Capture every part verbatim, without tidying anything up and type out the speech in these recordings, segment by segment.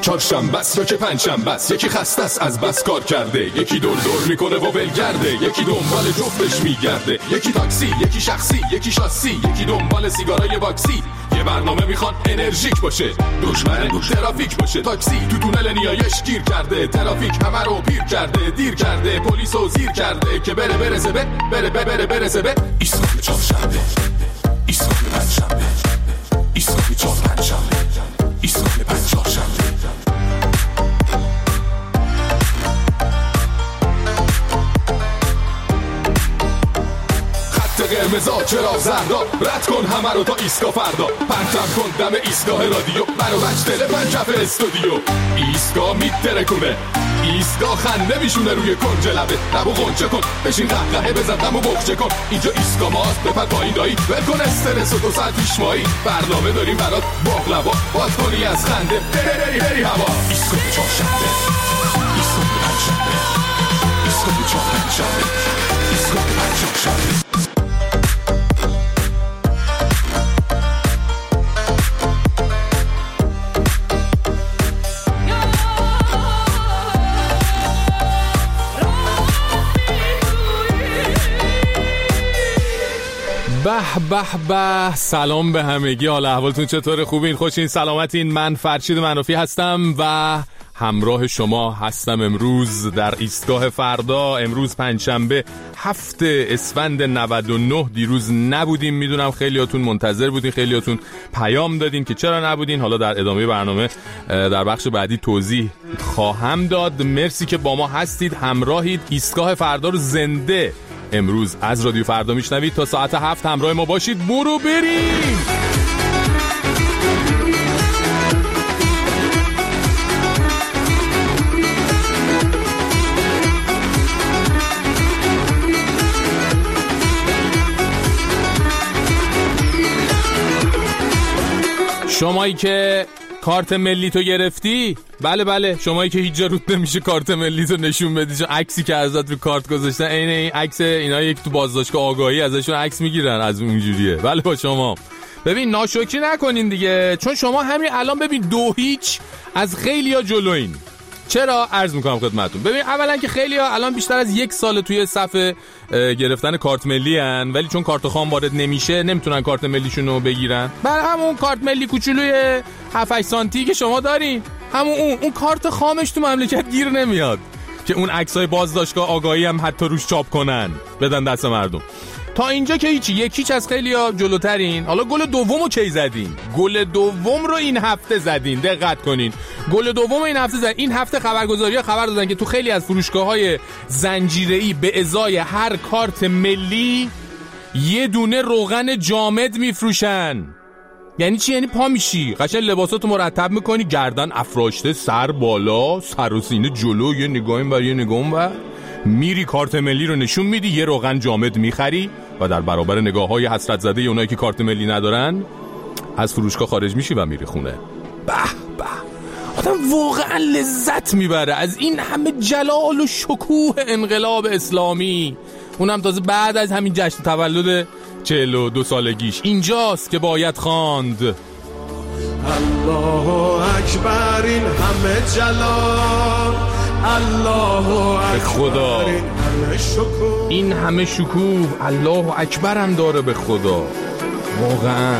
چهارشنبه است یا که پنجشنبه است، یکی خسته است از بس کار کرده، یکی دور دور میکنه و ولگرده، یکی دنبال جفتش میگرده، یکی تاکسی، یکی شخصی، یکی شاسی، یکی دنبال سیگارای باکسی. یه برنامه میخواد انرژیک باشه، دشمن ترافیک باشه. تاکسی تو تونل نیایش گیر کرده، ترافیک همه رو پیر کرده، دیر کرده، پلیسو زیر کرده که بره برسه به بره بره بره برسه به ایستگاه چهارشنبه، ایستگاه پنجشنبه، ایستگاه چهار پنجشنبه، ایستگاه پنج چهارشنبه. قرمزا چرا زردا، رد کن همه رو تا ایستگاه فردا، پرتم کن دم ایستگاه رادیو، برو بچ دل پنجف استودیو. ایستگاه میترکونه، ایستگاه خنده میشونه روی کنج لبه، لبو غنچه کن بشین قهقهه بزن غمو بخچه کن. اینجا ایستگاه ماست بپر پایین دایی، ول کن استرس و دو ساعت پیشمایی، برنامه داریم برات باقلوا، باز کنی از خنده بری بری بری هوا. ایستگاه چهارشنبه، ایستگاه پنجشنبه، ایستگاه چهار پنجشنبه، ایستگاه پنج چهارشنبه. به به به، سلام به همگی، حال احوالتون چطوره؟ خوبین؟ خوشین؟ سلامتین؟ من فرشید منافی هستم و همراه شما هستم امروز در ایستگاه فردا. امروز پنجشنبه هفت اسفند نود و نه. دیروز نبودیم، میدونم خیلیاتون منتظر بودین، خیلیاتون پیام دادین که چرا نبودین. حالا در ادامه برنامه در بخش بعدی توضیح خواهم داد. مرسی که با ما هستید، همراهید. ایستگاه فردا رو زنده امروز از رادیو فردا میشنوید. تا ساعت هفت همراه ما باشید. برو بریم. شمایی که کارت ملی تو گرفتی، بله بله، شمایی که هیچ جا رود نمیشه کارت ملی تو نشون بدی، چون عکسی که ازت رو کارت گذاشتن عین این عکس اینا، یک تو بازداشتگاه آگاهی ازشون عکس میگیرن، از اونجوریه. بله با شما. ببین ناشکری نکنین دیگه، چون شما همین الان ببین دو هیچ از خیلیا جلوین. چرا؟ عرض میکنم خدمتتون. ببین اولا که خیلیا الان بیشتر از یک سال توی صف گرفتن کارت ملی ان، ولی چون کارت خام وارد نمیشه نمیتونن کارت ملیشون رو بگیرن. بر همون کارت ملی کوچولوی هفت هشت سانتی که شما دارین، همون اون اون کارت خامش تو مملکت گیر نمیاد که اون عکسای بازداشتگاه آگاهی هم حتی روش چاپ کنن بدن دست مردم. تا اینجا که هیچی، یکیچ از خیلیا جلوترین. حالا گل دومو کی زدین؟ گل دوم رو این هفته زدین، دقت کنین. گل دوم این هفته زدین. این هفته خبرگزاری‌ها خبر دادن که تو خیلی از فروشگاه‌های زنجیره‌ای به ازای هر کارت ملی یه دونه روغن جامد میفروشن. یعنی چی؟ یعنی پا میشی قشنگ لباساتو مرتب میکنی، گردن افراشته، سر بالا، سر و سینه جلو، یه نگاهیم بر یه نگاهم و میری کارت ملی رو نشون میدی، یه روغن جامد میخری و در برابر نگاه‌های حسرت زده اونایی که کارت ملی ندارن از فروشگاه خارج میشی و میری خونه. به به، آدم واقعا لذت میبره از این همه جلال و شکوه انقلاب اسلامی، اونم تازه بعد از همین جشن تولد چهل و دو سالگیش. اینجاست که باید خواند الله اکبر، این همه جلال، الله به خدا، این همه شکوه، الله اکبر هم داره به خدا واقعا.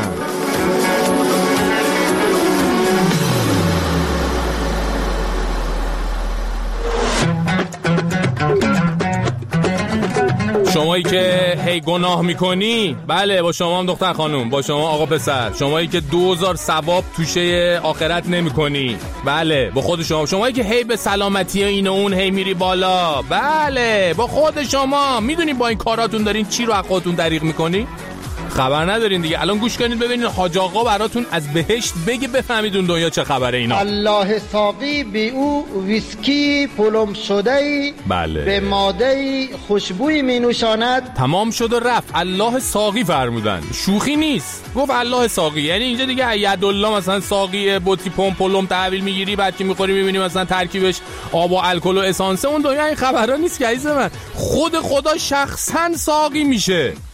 شمایی که هی گناه میکنی، بله با شما هم دختر خانوم، با شما آقا پسر، شمایی که دوزار ثواب توشه آخرت نمیکنی، بله با خود شما. شمایی که هی به سلامتی این و اون هی میری بالا، بله با خود شما. میدونی با این کاراتون دارین چی رو از خودتون دریغ میکنی؟ خبر ندارین دیگه. الان گوش کنید ببینید حاج آقا براتون از بهشت بگه بفهمید اون دنیا چه خبره. اینا الله ساقی به او ویسکی پلم شده، بله، به ماده خوشبوی می نوشاند. تمام شد و رفت. الله ساقی فرمودن، شوخی نیست. گفت الله ساقی یعنی اینجا دیگه یدالله مثلا ساقی بطری پمپ پلم تحویل میگیری، بعد که میخوری میبینی مثلا ترکیبش آب و الکل و اسانسه. اون دنیا این خبرا نیست که عزیز من. خود خدا شخصا ساقی میشه.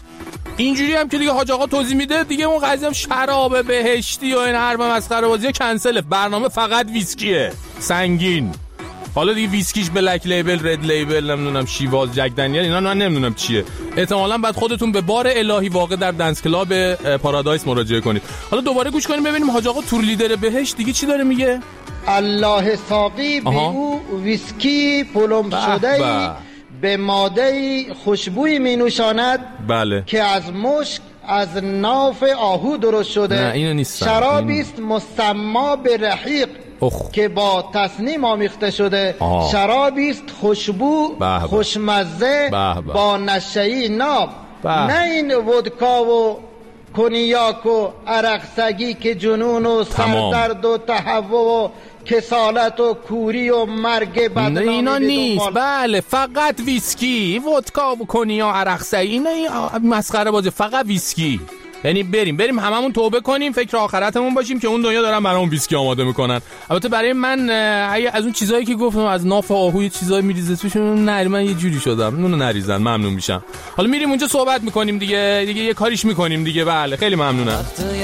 اینجوری هم که دیگه حاج آقا توضیح میده دیگه اون قضیه هم شراب بهشتی و این حرف مسخره بازی کنسله. برنامه فقط ویسکیه سنگین. حالا دیگه ویسکیش بلک لیبل، رد لیبل، نمیدونم شیواز، جک دنیل، اینا من نمیدونم چیه. احتمالاً بعد خودتون به بار الهی واقع در دنس کلاب پارادایس مراجعه کنید. حالا دوباره گوش کنیم ببینیم حاج آقا تور لیدر بهشت دیگه چی داره میگه. الله ساقی به او ویسکی پلم شده به ماده خوشبوی می نوشاند بله. که از مشک از ناف آهو درست شده. نه اینو نیستم. شرابی است مسما به رحیق اخ. که با تصنیم آمیخته شده. آه. شرابی است خوشبو به خوشمزه به به. با نشه‌ای ناب به. نه این ودکا و کنیاک و عرق سگی که جنون و سردرد و تهوع و کسالت و کوری و مرگ بدنامی. نه اینا نیست. بله فقط ویسکی، ودکا و کنیا، عرق سگی، اینا مسخره بازی. فقط ویسکی. یعنی بریم بریم هممون توبه کنیم، فکر آخرتمون باشیم که اون دنیا دارن برامون ویسکی آماده میکنن. البته برای من اگه از اون چیزایی که گفتم از ناف آهوی چیزایی میریزه توشون، نه من یه جوری شدم اونو نریزن ممنون میشم. حالا میریم اونجا صحبت میکنیم دیگه دیگه یه کاریش میکنیم دیگه. بله خیلی ممنونم.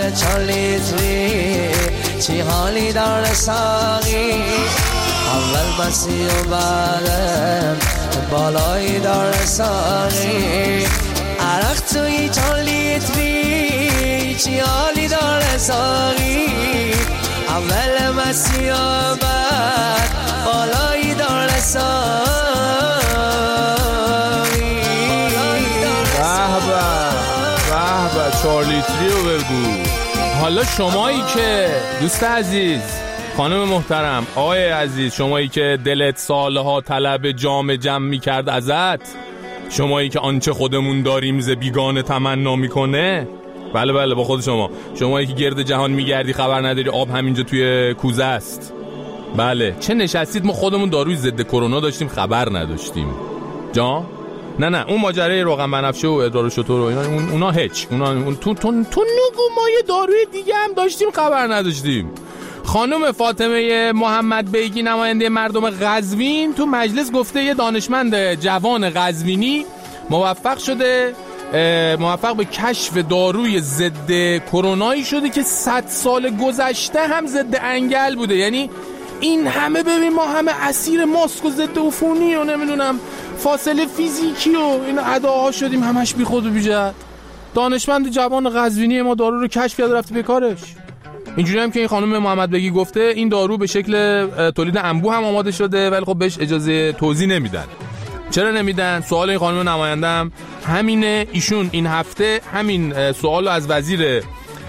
چی حالی داره ساقی اول بسی و بعدم بالایی داره ساقی عرق توی چند لیتری چی حالی داره ساقی اول بسی و بعد بالایی داره ساقی. به به به به چهار لیتری رو بگو. حالا شمایی که دوست عزیز، خانم محترم، آقای عزیز، شمایی که دلت سالها طلب جام جم میکرد ازت، شمایی که آنچه خودمون داریم ز بیگانه تمنا میکنه، بله بله با خود شما، شمایی که گرد جهان میگردی خبر نداری آب همینجا توی کوزه است، بله چه نشستید ما خودمون داروی ضد کرونا داشتیم خبر نداشتیم جا؟ نه نه اون ماجرای روغن بنفشه و ادرار شتر و اینا اون اونا هیچ اونا اون تو تو تو نگو ما یه داروی دیگه هم داشتیم خبر نداشتیم. خانم فاطمه محمد بیگی نماینده مردم قزوین تو مجلس گفته یه دانشمند جوان قزوینی موفق شده موفق به کشف داروی ضد کرونایی شده که صد سال گذشته هم ضد انگل بوده. یعنی این همه ببین ما همه اسیر ماسک و ضد عفونی و نمیدونم فاصله فیزیکی و این ادعاها شدیم همش بی خود و بی جهت. دانشمند جوان قزوینی ما دارو رو کشف کرده رفته به کارش. اینجوری هم که این خانم محمد بگی گفته این دارو به شکل تولید انبوه هم آماده شده ولی خب بهش اجازه توزیع نمیدن. چرا نمیدن؟ سوال این خانم نماینده هم همینه. ایشون این هفته همین سوالو از وزیر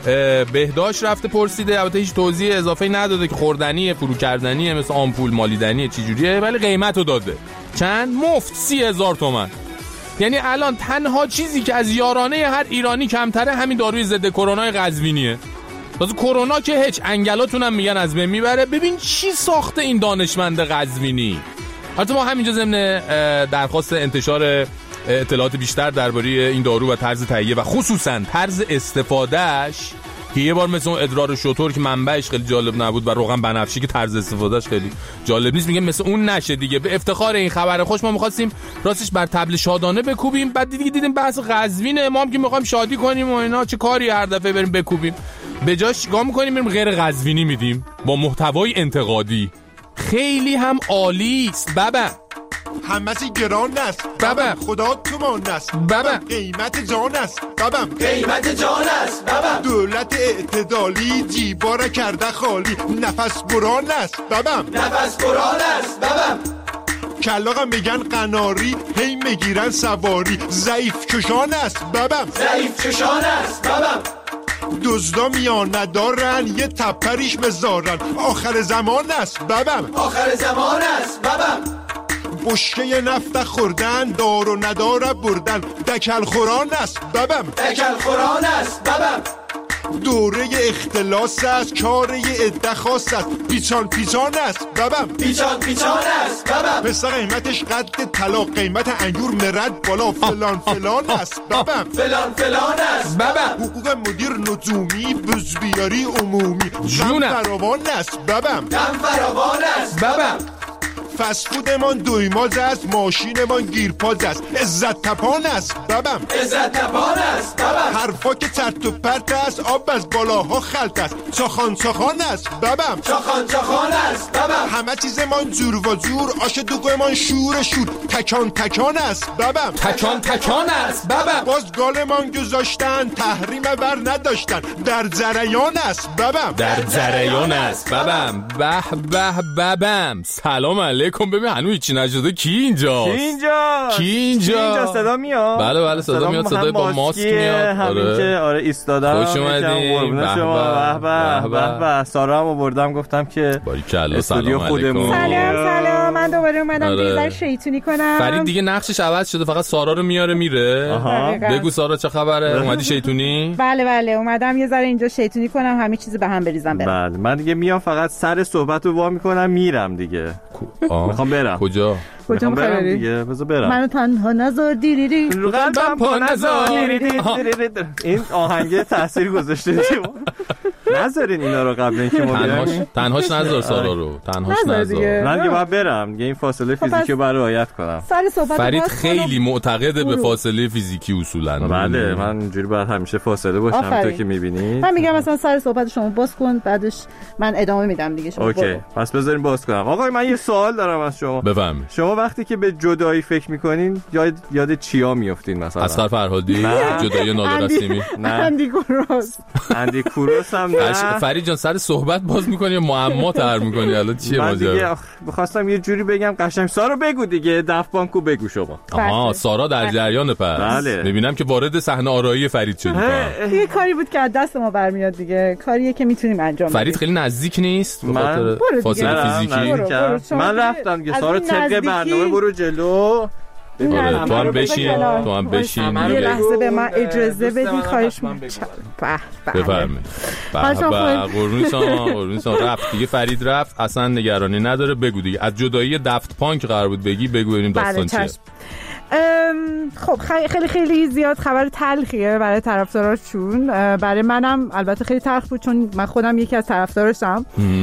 بهداشت رفته پرسیده، البته هیچ توضیح اضافه‌ای نداده که خوردنیه، فرو کردنیه، مثل آمپول مالیدنیه چی جوریه، ولی قیمتو داده. چند؟ مفت سی هزار تومان. یعنی الان تنها چیزی که از یارانه هر ایرانی کمتره همین داروی ضد کرونا قزوینیه. واسه کرونا که هیچ انگلاتون هم میگن از بین میبره. ببین چی ساخته این دانشمند قزوینی. البته ما همینجا ضمن درخواست انتشار اطلاعات بیشتر درباره این دارو و طرز تهیه و خصوصا طرز استفادهش که یه بار مثل اون ادرار شتر که منبعش خیلی جالب نبود و روغن بنفشی که طرز استفادهش خیلی جالب نیست، میگه مثل اون نشه دیگه. به افتخار این خبر خوش ما می‌خواستیم راستش بر طبل شادانه بکوبیم، بعد دیگه دیدیم بحث قزوینه، ما هم که می‌خوایم شادی کنیم و اینا چه کاری هر دفعه بریم بکوبیم، به جاش چیکار می‌کنیم بریم غیر قزوینی میدیم با محتوای انتقادی. خیلی هم عالی است بابا. همه‌سی گران است بابا، خدا تومان است بابا، قیمت جان است بابا، قیمت جان است بابا، دولت اعتدالی جیبا را کرده خالی، نفس بران است بابا، نفس بران است بابا، کلاغ میگن قناری هی میگیرن سواری، ضعیف چشان است بابا، ضعیف چشان است بابا، دزدا میان ندارن یه تپریش بذارن، آخر زمان است بابا، آخر زمان است بابا، بشکه نفت خوردن دار و نداره بردن، دکل خوران است بابم، دکل خوران است بابم، دوره اختلاس است کاره عده خاص است، پیچان پیچان است بابم، پیچان پیچان است بابم، پسر قیمتش قد طلا، قیمت انگور مرد بالا، فلان فلان است بابم، فلان فلان است بابم، حقوق مدیر نجومی بزبیاری عمومی، جونم فراوان است بابم، دم فراوان است بابم، فسفودمان دویماز است، ماشینمان گیرپاز است. عزت تپان است ببم، عزت تپان است ببم. حرفا که چرت و پرت است، آب از بالاها خلط است. چاخان چاخان است ببم، چاخان چاخان است ببم. همه چیزمان زور و زور، آش دوغمان شور شور. تکان تکان است ببم، تکان تکان است ببم. باز گالمان گذاشتن، تحریم بر نداشتن. در جریان است ببم، در جریان است ببم. به به ببم. سلام علیکم. ببین هنوز هیچی نشده. کی اینجا؟ کی اینجا؟ کی اینجا؟ کی اینجا صدا میاد؟ بله بله صدا میاد. صدای با ماسک میاد. آره که آره ایستادم. خوش اومدین. به به به به. سارا هم آوردم گفتم که باریکلا. سلام علیکم. سلام سلام. من دوباره اومدم دیگه شیطونی کنم. فرید دیگه نقشش عوض شده، فقط سارا رو میاره میره. بگو سارا چه خبره؟ اومدی شیطونی؟ بله بله اومدم یه ذره اینجا شیطونی کنم، همه چیزو به هم بریزم برم. بله من دیگه میام فقط سر صحبت رو وا میکنم میرم دیگه. میخوام برم. کجا؟ کجا برم دیگه؟ بذار برم. منو تنها نذار دیریری رو قلبم پا نذار. این آهنگ تاثیر گذاشته دیگه. نذارین اینا رو قبل اینکه ما بریم. تنهاش نذار سارا رو. تنهاش نذار. من دیگه باید برم. دیگه این فاصله فیزیکی رو برای رعایت کنم. فرید خیلی معتقده به فاصله فیزیکی اصولا. بله من اینجوری باید همیشه فاصله باشم تا که میبینید. من میگم مثلا سر صحبت شما باز کن، بعدش من ادامه میدم دیگه. شما اوکی پس بذاریم باز کنم. آقا من یه سوال دارم از شما. بفهم. شما وقتی که به جدایی فکر میکنین یاد یاد چیا میافتین مثلا؟ اصغر فرهادی، جدایی نادر قاسمی؟ نه اندی کوروس. اندی کوروس هم نه. فرید جان سر صحبت باز میکنی یا معما طرح میکنی؟ الان چیه ماجرا؟ من دیگه می‌خواستم یه جوری بگم قشنگ. سارا بگو دیگه، دفت بانکو بگو شما. آها سارا در جریان پس. بله. میبینم که وارد صحنه آرایی فرید شدی. یه کاری بود که از دست ما برمیاد دیگه، کاریه که میتونیم انجام بدیم. فرید خیلی نزدیک نیست به خاطر فاصله فیزیکی. من رفتم که سارا طبق برنامه برو جلو. آره تو هم بشین تو هم بشین یه لحظه به من اجازه بدین خواهش می‌کنم. بفرمایید. بابا قربونتون قربونتون. رفت دیگه فرید رفت، اصلا نگرانی نداره. بگو دیگه از جدایی دفت پانک قرار بود بگی، بگو ببینیم داستان چیه. خب خیلی خیلی زیاد خبر تلخیه برای طرفداراشون. برای منم البته خیلی تلخ بود چون من خودم یکی از طرفداراشم.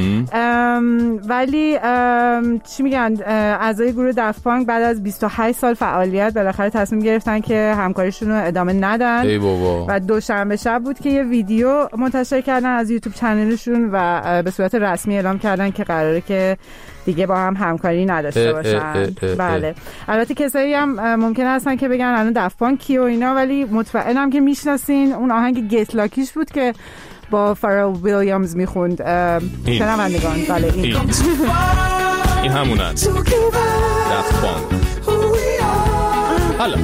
ولی چی میگن اعضای گروه دفت پانک بعد از بیست و هشت سال فعالیت بالاخره تصمیم گرفتن که همکاریشون رو ادامه ندن. ای بابا. و دوشنبه شب بود که یه ویدیو منتشر کردن از یوتیوب چنلشون و به صورت رسمی اعلام کردن که قراره که دیگه با هم همکاری نداشته باشن. بله البته کسایی هم ممکنه هستن که بگن الان دفت پانک کی و اینا، ولی مطمئنم که میشناسین. اون آهنگ گت لاکیش بود که با فارل ویلیامز میخوند. شنوندگان بله این این, این همونن دفت پانک. حالا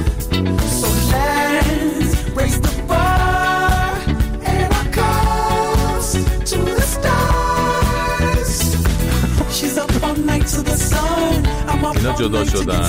اینا جدا شدن.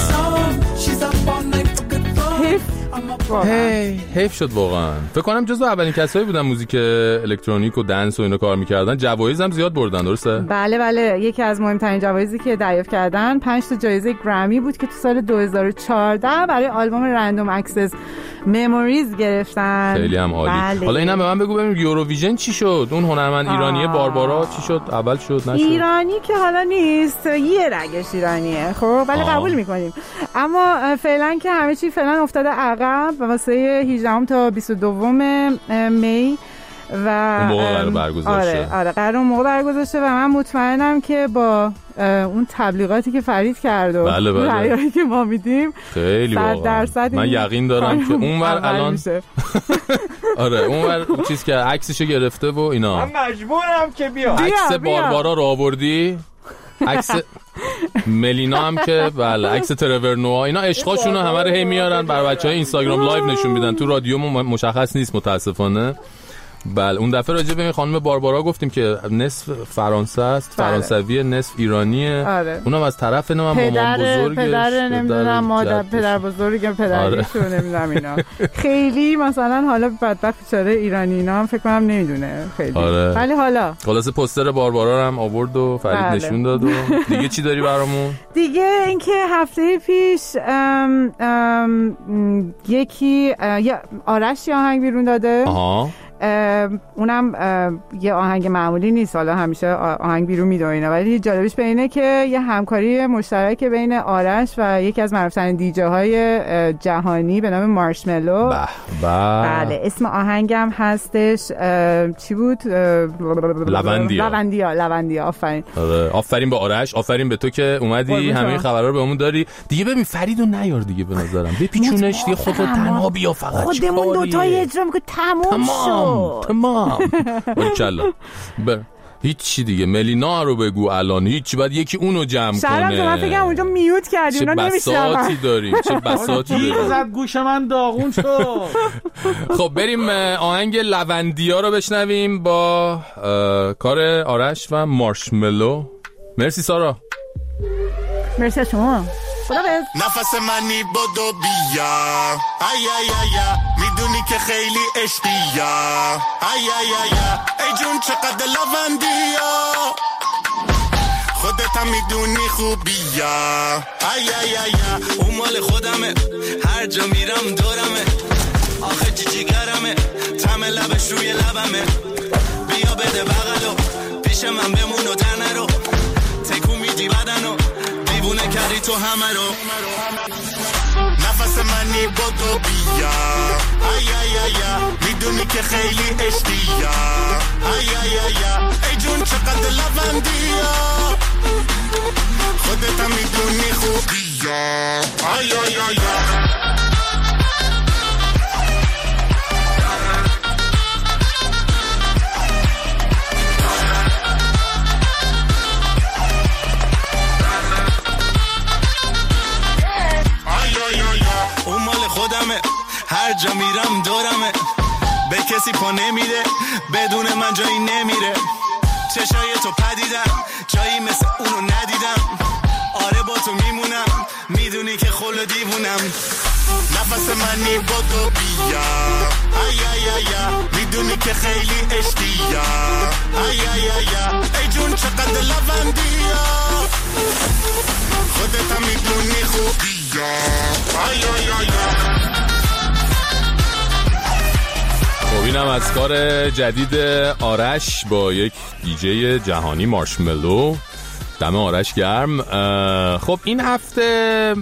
هی حیف شد واقعا. فکر کنم جزو اولین کسایی بودن موزیک الکترونیک و دنس و اینا کار میکردن. جوایز هم زیاد بردن درسته؟ بله بله یکی از مهمترین جوایزی که دریافت کردن پنج تا جایزه گرمی بود که تو سال دو هزار و چهارده برای آلبوم رندوم اکسس مموریز گرفتن. خیلی هم عالی. بله. حالا اینم به من بگو ببینیم یوروویژن چی شد؟ اون هنرمند ایرانی باربارا چی شد؟ اول شد نشد؟ ایرانی که حالا نیست، یه رگش ایرانیه خب ولی قبول میکنیم. اما فعلا که همه چی فعلا افتاده عقب واسه هجدهم تا بیست و دوم می و اون موقع قرار برگزار شه. آره آره قرار اون موقع برگزار شه و من مطمئنم که با اون تبلیغاتی که فرید کرد و بله بله. رأیایی که ما میدیم خیلی واقعا من یقین دارم که اونور الان آره اونور چیز که عکسشو گرفته و اینا. من مجبورم که بیام. عکس باربارا رو آوردی؟ عکس ملینا هم که بله عکس ترور نوآ اینا عشقاشونو همه رو هی میارن برای بچهای اینستاگرام لایو نشون میدن. تو رادیو مشخص نیست متاسفانه. بله اون دفعه راجع به خانم باربارا گفتیم که نصف فرانسه است، بله. فرانسویه، نصف ایرانیه. آره. اونم از طرف نه مامان بزرگش، پدر نمیدونم مادر پدر بزرگ پدریشو آره. نمیدونم اینا. خیلی مثلا حالا بدبخت بیچاره ایرانی اینا هم فکر کنم نمیدونه خیلی. آره. ولی حالا خلاص پوستر باربارا هم آورد و فرید بله. نشون داد و دیگه چی داری برامون؟ دیگه اینکه هفته پیش ام ام یکی آرش آهنگ بیرون داده. آها. اونم یه آهنگ معمولی نیست، حالا همیشه آهنگ بیرون میده اینا، ولی جالبش به اینه که یه همکاری مشترک بین آرش و یکی از معروف‌ترین دیجه های جهانی به نام مارشملو. به بله اسم آهنگم هستش چی بود؟ لوندیا. لوندیا لوندیا آفرین. آره آفرین به آرش، آفرین به تو که اومدی همه خبرها رو بهمون داری. دیگه ببین فریدو نیار دیگه، به نظرم بپیچونش دیگه، خودت تنها بیا فقط. خودمون دو تا اجرا میگه تمام شد. تمام. باریکلا. هیچ چی دیگه. ملینا رو بگو الان، هیچ بعد یکی اونو جمع کنه. شرم تو من فکرم اونجا میوت کردی، اونا نمیشنن. چه بساطی داریم، چه بساطی داریم. زد گوش من داغون شد. خب بریم آهنگ لوندیا رو بشنویم با کار آرش و مارشملو. مرسی سارا. مرسی از شما. خدا بهت. نفس منی بدو بیا ای ای ای میدونی که خیلی عشقیا ای ای ای ای جون چقدر لوندیا خودت هم میدونی خوبیا ای ای ای اون مال خودمه، هر جا میرم دورمه، آخه جی جیگرمه، طعم لبش روی لبمه، بیا بده بغلو پیش من بمون و تنه رو تکون میدی بدنو دیوونه کردی تو همه رو. نفس منی بدو بیا ای ای ای میدونی که خیلی عشقیا ای ای ای ای جون چقدر لوندیا خودت هم میدونی خوبیا ای ای ای خودمه، هر جا میرم دورمه، به کسی پا نمیده بدون من جایی نمیره، چشای تو پدیدم جایی مثل اونو ندیدم، آره با تو میمونم میدونی که خل دیوونم. نفس منی بدو بیا ای ای ای میدونی که خیلی عشقیا ای ای ای ای جون چقدر لوندیا خودت هم میدونی خوبیا ای ای ای. خب اینم از کار جدید آرش با یک دیجی جهانی مارشملو. دم آرش گرم. خب این هفته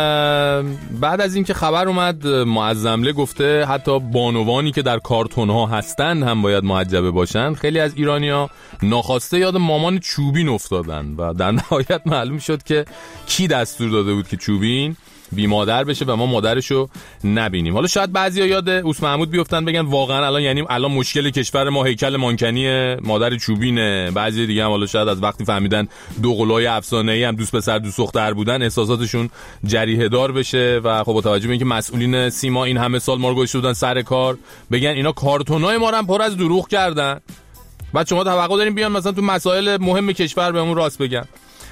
بعد از اینکه خبر اومد معظمله گفته حتی بانوانی که در کارتون ها هستن هم باید محجبه باشن، خیلی از ایرانیا ناخواسته یاد مامان چوبین افتادن و در نهایت معلوم شد که کی دستور داده بود که چوبین بی مادر بشه و ما مادرشو نبینیم. حالا شاید بعضیا یاد اوس محمود بیفتن بگن واقعا الان یعنی الان مشکل کشور ما هیکل مانکنی مادر چوبینه. بعضی دیگه هم حالا شاید از وقتی فهمیدن دو قلای افسانه‌ای هم دوست پسر دوست دختر بودن احساساتشون جریحه دار بشه و خب با توجه به اینکه مسئولین سیما این همه سال ما رو گذاشته بودن سر کار بگن اینا کارتونای ما رو هم پر از دروغ کردن، بعد شما توقع دارین بیان مثلا تو مسائل مهم کشور بهمون راست بگن.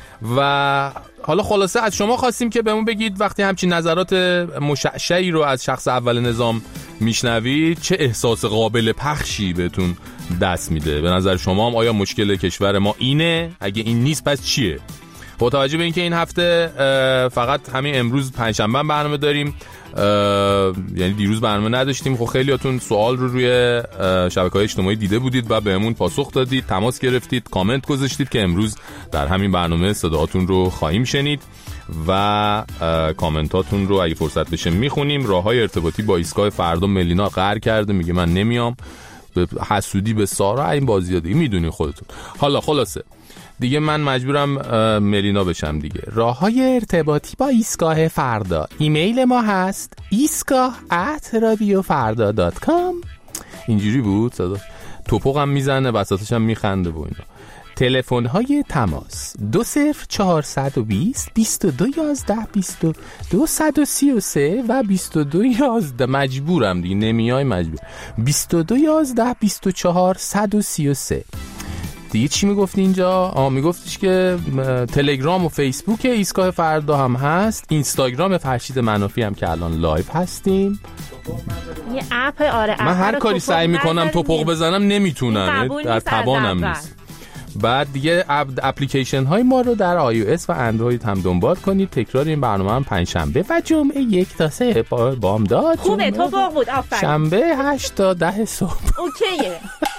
و حالا خلاصه از شما خواستیم که بهمون بگید وقتی همچین نظرات مشعشعی رو از شخص اول نظام میشنوید چه احساس قابل پخشی بهتون دست میده. به نظر شما هم آیا مشکل کشور ما اینه؟ اگه این نیست پس چیه؟ با توجه به اینکه این هفته فقط همین امروز پنجشنبه برنامه داریم، یعنی دیروز برنامه نداشتیم، خب خیلیاتون سوال رو روی شبکه‌های اجتماعی دیده بودید و بهمون پاسخ دادید، تماس گرفتید، کامنت گذاشتید که امروز در همین برنامه صداهاتون رو خواهیم شنید و کامنتاتون رو اگه فرصت بشه میخونیم. راههای ارتباطی با ایستگاه فردا ملینا قهر کرده، میگه من نمیام، به حسودی به سارا این بازی‌ها دیگه میدونی خودتون. حالا خلاصه دیگه من مجبورم ملینا بشم دیگه. راههای ارتباطی با ایستگاه فردا، ایمیل ما هست ایستگاه ات رادیو فردا دات کام. اینجوری بود صدا توپق هم میزنه وسطش هم میخنده و اینا. تلفن های تماس دو صفر چهارصد و بیست بیست و دو یازده بیست و دو صد و سی و سه و بیست و دو یازده مجبورم دیگه نمیای مجبور بیست و دو یازده بیست و چهار صد و سی و سه. دیگه چی میگفتی اینجا؟ آه میگفتیش که تلگرام و فیسبوک ایستگاه فردا هم هست، اینستاگرام فرشید منافی هم که الان لایو هستیم. یه اپ آره من هر کاری سعی میکنم توپق بزنم نمیتونم، در توانم نیست. بعد دیگه اپلیکیشن های ما رو در آی او اس و اندروید هم دنبال کنید. تکرار این برنامه هم پنجشنبه و جمعه یک تا سه بامداد. خوبه تو باق بود. آفرین. شنبه هشت تا ده صبح. اوکیه.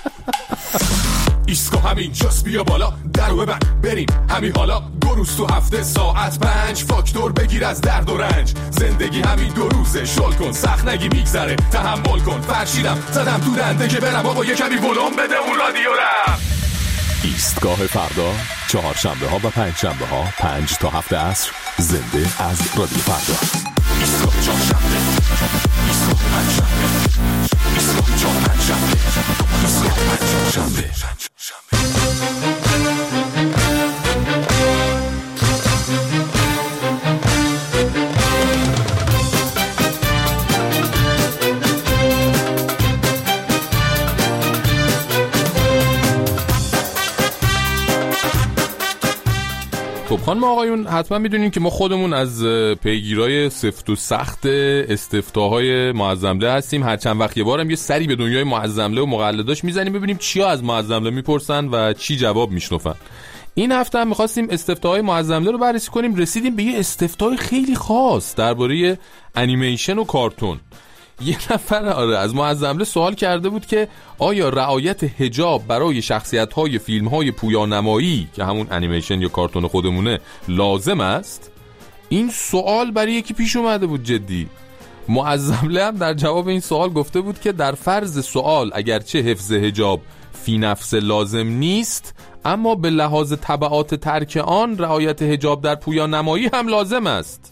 ایسکو همین جاست، بیا بالا درو ببند بریم همین حالا. دو روز تو هفته ساعت پنج، فاکتور بگیر از درد و رنج. زندگی همین دو روزه، شل کن سخت نگی میگذره، تحمل کن. فرشیدم زدم تو دنده که برم آقا یه کمی ولوم بده اون رادیو رم. ایستگاه فردا، چهارشنبه ها و پنج شنبه ها پنج تا هفت عصر، زنده از رادیو فردا. ایستگاه چهارشنبه، ایستگاه پنج شنبه، ایستگاه چهار پنج شنبه، ایستگاه پنج شنبه. خب خانم آقایون، حتما میدونین که ما خودمون از پیگیرای سفت و سخت استفتاهای معظمله هستیم. هر چند وقت یه بارم یه سری به دنیای معظمله و مقلداش میزنیم ببینیم چیا از معظمله میپرسن و چی جواب میشنفن. این هفته هم میخواستیم استفتاهای معظمله رو بررسی کنیم. رسیدیم به یه استفتای خیلی خاص درباره انیمیشن و کارتون. یه نفر آره از معظمله سوال کرده بود که آیا رعایت حجاب برای شخصیت‌های فیلم‌های پویانمایی که همون انیمیشن یا کارتون خودمونه لازم است؟ این سوال برای یکی پیش اومده بود جدی. معظمله هم در جواب این سوال گفته بود که در فرض سوال اگرچه حفظ حجاب فی نفس لازم نیست، اما به لحاظ تبعات ترک آن رعایت حجاب در پویانمایی هم لازم است.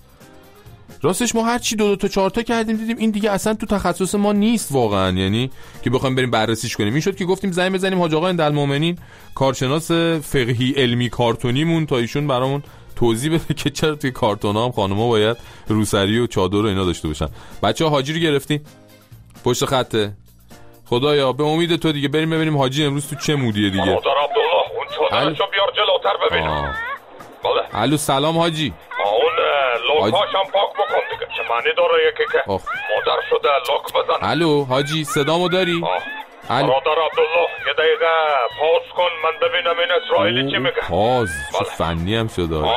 راستش ما هر چی دو دو تا چهار تا کردیم دیدیم این دیگه اصلا تو تخصص ما نیست واقعا، یعنی که بخوایم بریم بررسیش کنیم. این شد که گفتیم زنگ بزنیم حاج آقا اندالمومنین، کارشناس فقهی علمی کارتونیمون، تا ایشون برامون توضیح بده که چرا توی کارتون‌ها هم خانم‌ها باید روسری و چادر و اینا داشته باشن. بچه‌ها حاجی رو گرفتیم پشت خطه. خدایا به امید تو دیگه بریم ببینیم حاجی امروز تو چه مودیه دیگه. برادر عبدالله اون چادرشو بیار جلوتر ببینم. بله. الو سلام حاجی. اون لوکاشم پاک بکن دیگه، چه معنی داره یکی که مادر شده لوک بزن. الو حاجی صدامو داری؟ برادر عبدالله یه دقیقه پاس کن من ببینم این اسرائیلی چی میگه. پاس چه فنی هم شده. آه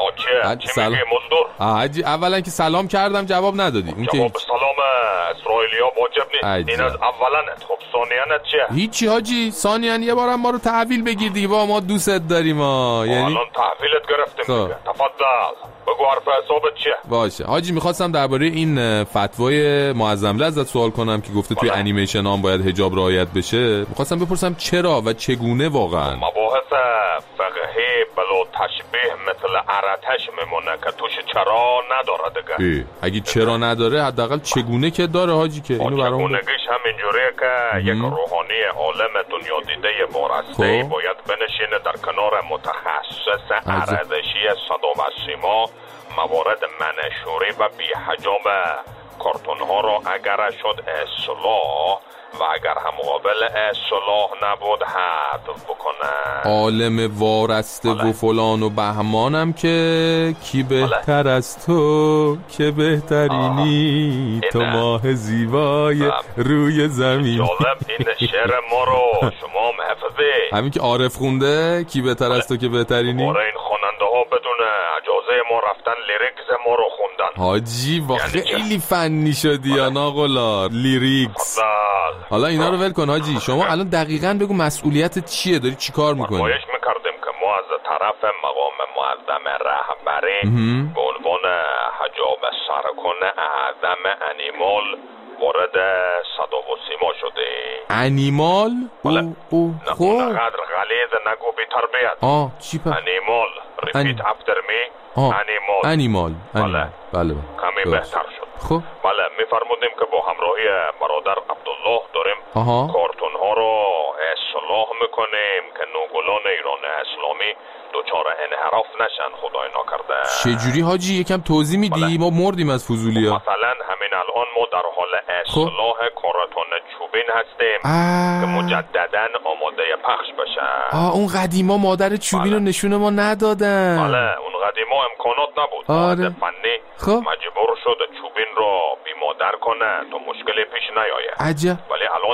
آه چی چی میگه مندور؟ حاجی اولا که سلام کردم جواب ندادی. اون جواب که سلام اسرائیلی ها واجب نیست. این از اولنت. خب ثانیانت چیه؟ هیچی حاجی، ثانیان یه بارم ما رو تحویل بگیر دیگه، با ما دوستت داریم ها. یعنی الان تحویلت گرفتیم دیگه. تفضل بگو حرف حسابت چیه؟ باشه حاجی، میخواستم درباره این فتوای معظمله ازت سوال کنم که گفته توی انیمیشن هم باید حجاب رعایت بشه. میخواستم بپرسم چرا و چگونه واقعا. مباحث فقهی بلو تشبیه مثل عرتش میمونه که توش چرا نداره دیگه. اگه چرا نداره حداقل چگونه که داره حاجی، که اینو برام چگونگیش همینجوریه که یک روحانی عالم دنیا دیده وارسته باید بنشینه در کنار متخصص ارزشی صدا و سیما موارد منشوری و بی حجاب کارتون ها رو اگر شد اصلاح و اگر هم مقابل اصلاح نبود حذف بکنه. عالم وارسته و فلان و بهمانم که کی بهتر از تو که بهترینی تو ماه زیبای روی زمین. جالب این شعر ما رو شما محفظی همین که عارف خونده کی بهتر از تو که بهترینی. برای این خواننده ها بدون اجازه ما رفتن لیریکس ما رو خوندن. حاجی با خیلی فنی شدی یا ناقلا لیریکس. حالا اینا رو ول کن حاجی، شما الان دقیقاً بگو مسئولیتت چیه، داری چی کار میکنی؟ خواهش میکردیم که ما از طرف مقام معظم رهبری به عنوان حجاب سرکن اعظم انیمال وارد صدا و سیما شده. انیمال؟ بله. او خب نقدر غلیظ نگو بی تربیت. آه چی پا؟ انیمال ریپیت افتر می. انیمال انیمال بله بله کمی بهتر شد. خب بله میفرمودیم که با همراهی برادر عبدالله داریم کارتون ها رو اصلاح میکنیم که نوگلان ایران اسلامی دوچار انحراف نشن خدای ناکرده. چجوری حاجی یکم توضیح میدی؟ بله. ما مردیم از فضولی ها. مثلا همین الان ما در حال اصلاح کارتون چوبین هستیم آه. که مجددا آماده پخش بشن. آه اون قدیما مادر چوبین رو بله. نشون ما ندادن. بله اون قدیما امکانات نبود. آره. فنی خب. مجبور شد چوبین رو بی مادر کنه تا مشکلی پیش نیاید. عجب. ولی الان دیگه به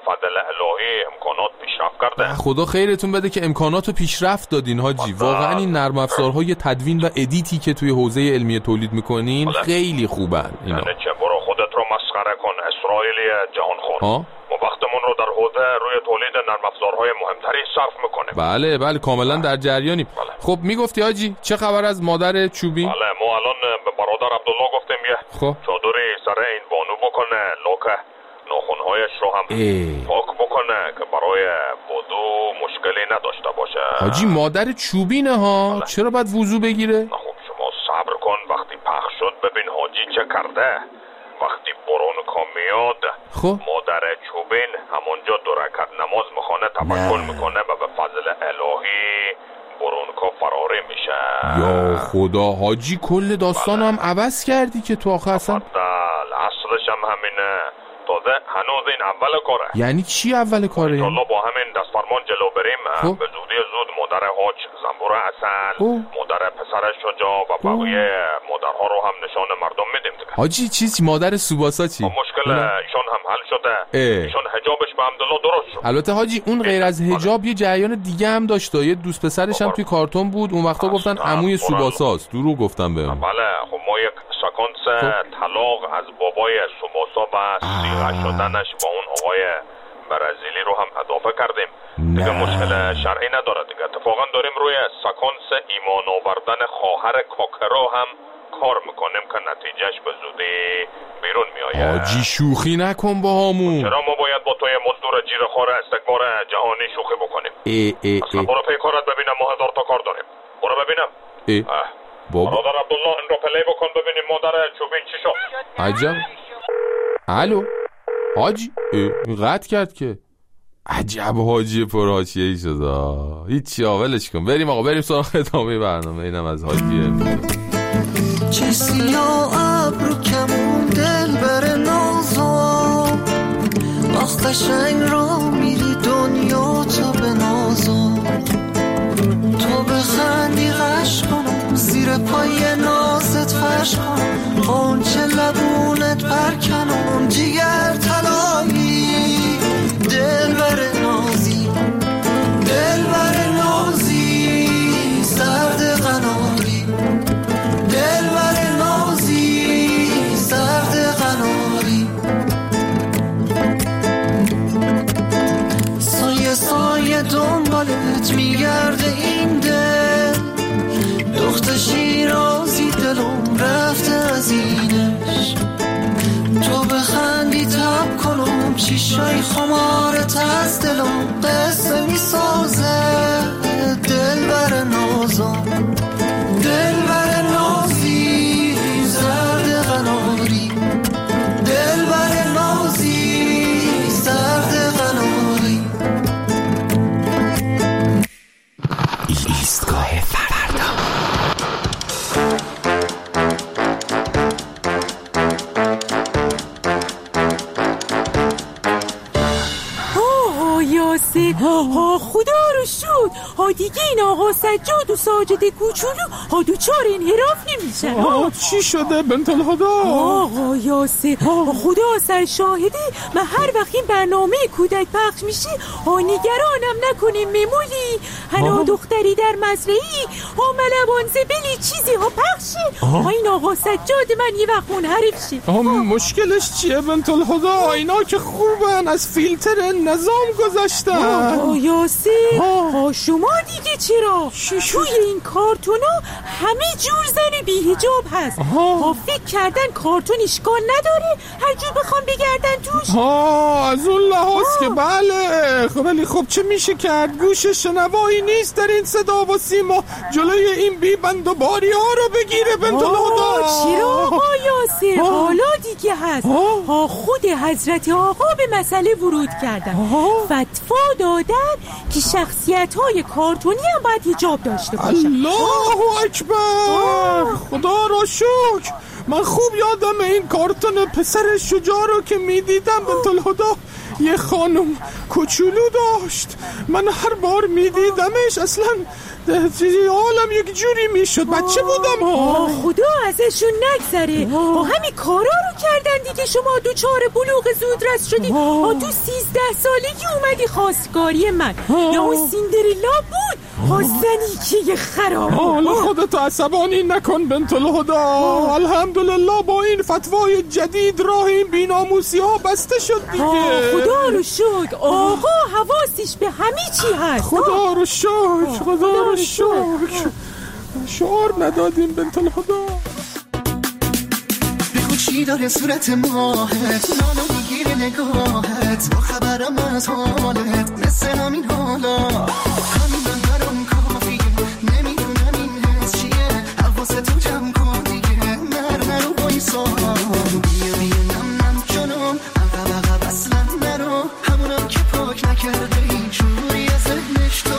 فضل الهی امکانات پیشرفت کرده. خدا خیرتون بده که امکاناتو پیشرفت دادین حاجی. واقعا این نرم افزارهای تدوین و ادیتی که توی حوزه علمی تولید میکنین خیلی خوبن اینا. یعنی چه؟ برو خودت رو مسخره کن اسرائیلی جهانخوان. ما وقتمون رو در حوزه روی تولید نرم افزارهای مهمتری صرف میکنیم. بله بله کاملا در جریانیم. بله. خب میگفتی حاجی چه خبر از مادر چوبین؟ بله ما الان به برادر عبدالله گفتیم یه خب چادری سر این بانو بکنه، لاک ناخونهایش رو هم ای. پاک بکنه که برای وضو مشکلی نداشته باشه. حاجی مادر چوبینه ها. بله. چرا باید وضو بگیره؟ خب شما صبر کن، وقتی پخش شد ببین حاجی چه کرده. وقتی برونکو میاد خب مادر چوبین همونجا دو رکعت نماز میخونه، تفکر میکنه و به فضل الهی برونکو فراری میشه. یا خدا حاجی کل داستانو هم عوض کردی که تو آخه اصلا. اصلش هم همینه. تازه هنوز این اول کاره. یعنی چی اول کاره؟ انشالله با همین دست فرمان جلو بریم. خب. به زودی زود مادر حاج زنبور اصل، مادر پسرش شجاع و بقیه مادرها رو هم نشان مردم میدیم دیگه. حاجی چیزی مادر سوباسا چی؟ مشکل ایشون هم حل شده. ایشون حجابش به عبدالله درست شد. البته حاجی اون غیر از حجاب یه جریان دیگه هم داشت. یه دوست پسرش هم توی کارتون بود. اون وقتا گفتن عموی سوباساست. دروغ گفتم بهم. بله خب ما یک سکانس طلاق از بابای سوباسا و سیغه شدنش با اون آقای برزیلی رو هم اضافه کردیم. دیگه مشکل شرعی نداره دیگه. اتفاقا داریم روی سکانس ایمان آوردن خواهر کاکرو هم کار میکنیم که نتیجهش به زودی بیرون میآید. حاجی شوخی نکن با همون. چرا ما باید با توی مزدور جیره‌خوار استکبار جهانی شوخی بکنیم؟ ای ای اصلا برو پی کارت ببینم، ما هزار تا کار داریم. برو ببینم. ای بابا برادر عبدالله این رو پلی بکن ببینیم مادر چوبین چی شد. عجب. الو حاجی قطع کرد که. عجب حاجی پر حاشیه‌ای شده. هیچی ولش کن. بریم آقا بریم سراغ ادامه برنامه. اینم از حاجیه. چه سیاه ابرو کمون دل بر نازم آخ قشنگ را میری دنیا تو به نازم تو بخندی غش کنم زیر پای نازت فرش کنم قنچه لبونت برکنم جیگر طلایی دل بر نازی دل بر نازی سرد قناری دل بر نازی سرد قناری سایه سایه دنبالت میگرده این دل دخت شیرازی دلم رفته از اینش تو بخندی تب کنم چیشای خمارت از دلم قصه میسازه دل بر نازم دل بر نازی زرد قناری دل بر نازی زرد قناری ایستگاه فردا. ها خدا رو شد ها دیگه این آقا سجاد و ساجد کوچولو ها دوچار انحراف نمیشن. ها چی شده بنت الهدا؟ آقا یاسر خدا سر شاهده من هر وقت این برنامه کودک پخش میشه ها نگرانم نکنیم ممولی هنا دختری در مزرعی ها ملوان زبلی چیزی ها پخشه ها این آقا سجاد من یه وقت منحرف شه. مشکلش چیه بنت الهدا؟ اینا که خوبن از فیلتر نظام گذاشتن. آه یاسر ها شما دیگه چرا توی این کارتونا همه جور زن بی حجاب هست ها فکر کردن کارتون اشکال نداره هر جور بخوام بگردن توش ها از اون لحاظ که بله خب ولی خب چه میشه کرد گوش شنوایی نیست در این صدا و سیما جلوی این بی بند و باری ها رو بگیره بنت الهدا. چرا آقا یاسر حالا دیگه هست ها خود حضرت آقا به مسئله ورود کردن فتوا دادن که شخصیت های کارتونی هم باید حجاب داشته باشن. الله اکبر خدا را شکر. من خوب یادم این کارتون پسر شجاع رو که میدیدم بنت الهدا یه خانم کوچولو داشت. من هر بار میدیدمش اصلا حالم یک جوری میشد. بچه بودم ها. خدا ازشون نگذره. همین کارا رو کردن دیگه. شما دوچار بلوغ زودرس شدی. آه تو سیزده سالگی اومدی خواستگاری من. یا اون سیندرلا بود. خواستنی که خراب. حالا خودتو عصبانی نکن بنت الهدا. الحمدلله با این فتوای جدید راه این بی‌ناموسی ها بسته شد دیگه. خدا رو شکر. آقا حواسش به همه چی هست. خدا رو شکر. خدا رو شکر. شعار ندادیم بنت الهدا. بگو چی داره صورت ماهت، نانو میگیره نگاهت، با خبرم از حالت مثل همین حالا. همین من برام کافیه، نمیدونم این حس چیه. حواستو جمع کن دیگه، نر نرو بایسا. بیا بیا نم نم جنم، عقب عقب اصلا نرو. همونم که پاک نکرده این جوری از ذهنش تو.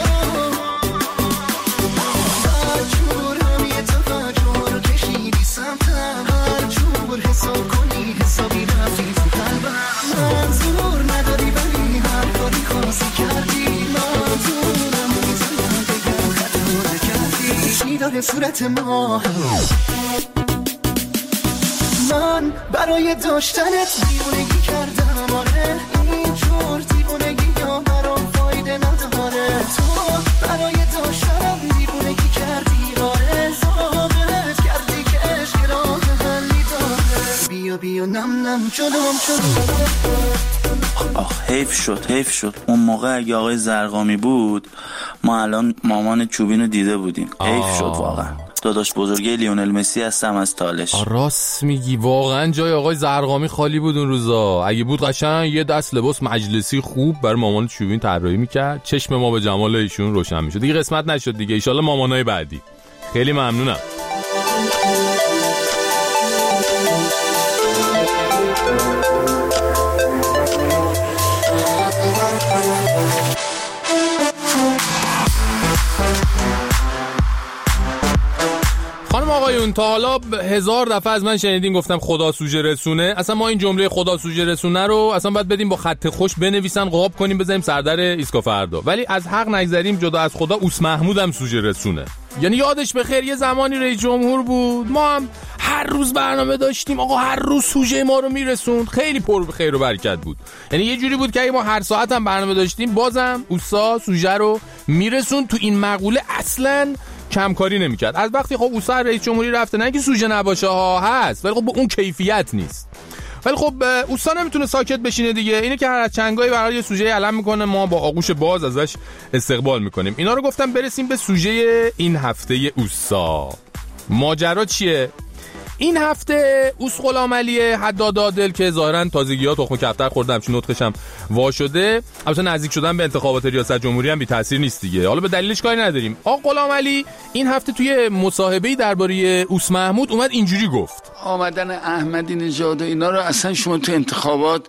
حساب کنی حسابی رفتی تو قلبم. منظور نداری ولی هر کاری خواستی کردی. منظورم میزنم بگم خطا نکردی. چی داره صورت ما؟ من برای داشتنت دیوونگی کردم. آره اینجور دیوونگی یا برام فایده نداره. تو برای داشتنم دیوونگی کردی. آره زابلت کردی که عشق راه حلی داره. بیا بیا نم نم جلوم جلوم. آخ حیف شد حیف شد. اون موقع اگه آقای زرقامی بود ما الان مامان چوبینو دیده بودیم. حیف شد واقعا. داداش بزرگی لیونل مسی هستم از تالش. راست میگی واقعا جای آقای زرقامی خالی بود اون روزا. اگه بود قشنگ یه دست لباس مجلسی خوب بر مامان چوبین طراحی میکرد. چشم ما به جمال ایشون روشن میشد. دیگه قسمت نشد دیگه. ان شاءالله مامانای بعدی. خیلی ممنونم. خانم آقایون تا حالا هزار دفعه از من شنیدین گفتم خدا سوژه رسونه. اصلا ما این جمله خدا سوژه رسونه رو اصلا باید بدیم با خط خوش بنویسن قاب کنیم بزنیم سردر ایسکا فردا. ولی از حق نگذریم جدا از خدا اوس محمود هم سوژه رسونه. یعنی یادش بخیر یه زمانی رئیس جمهور بود ما هم هر روز برنامه داشتیم آقا هر روز سوژه ما رو میرسوند. خیلی پر خیر و برکت بود. یعنی یه جوری بود که اگه ما هر ساعت هم برنامه داشتیم بازم اوسا سوژه رو میرسوند. تو این مقوله اصلاً کمکاری نمیکرد. از وقتی خب اوسا رئیس جمهوری رفته نه که سوژه نباشه ها هست ولی خب با اون کیفیت نیست. ولی خب اوسا نمیتونه ساکت بشینه دیگه. اینه که هر از چنگایی برای سوژه علم میکنه ما با آغوش باز ازش استقبال میکنیم. اینا رو گفتم برسیم به سوژه این هفته اوسا. ماجرا چیه؟ این هفته اوس غلامعلی حداد عادل که ظاهرا تازگی‌ها تخم کفتر خورده همچین نطقش هم وا شده. البته نزدیک شدن به انتخابات ریاست جمهوری هم بی تاثیر نیست دیگه. حالا به دلیلش کاری نداریم. آقا غلامعلی این هفته توی مصاحبه‌ای درباره اوس محمود اومد اینجوری گفت: آمدن احمدی نژاد و اینا رو اصلا شما تو انتخابات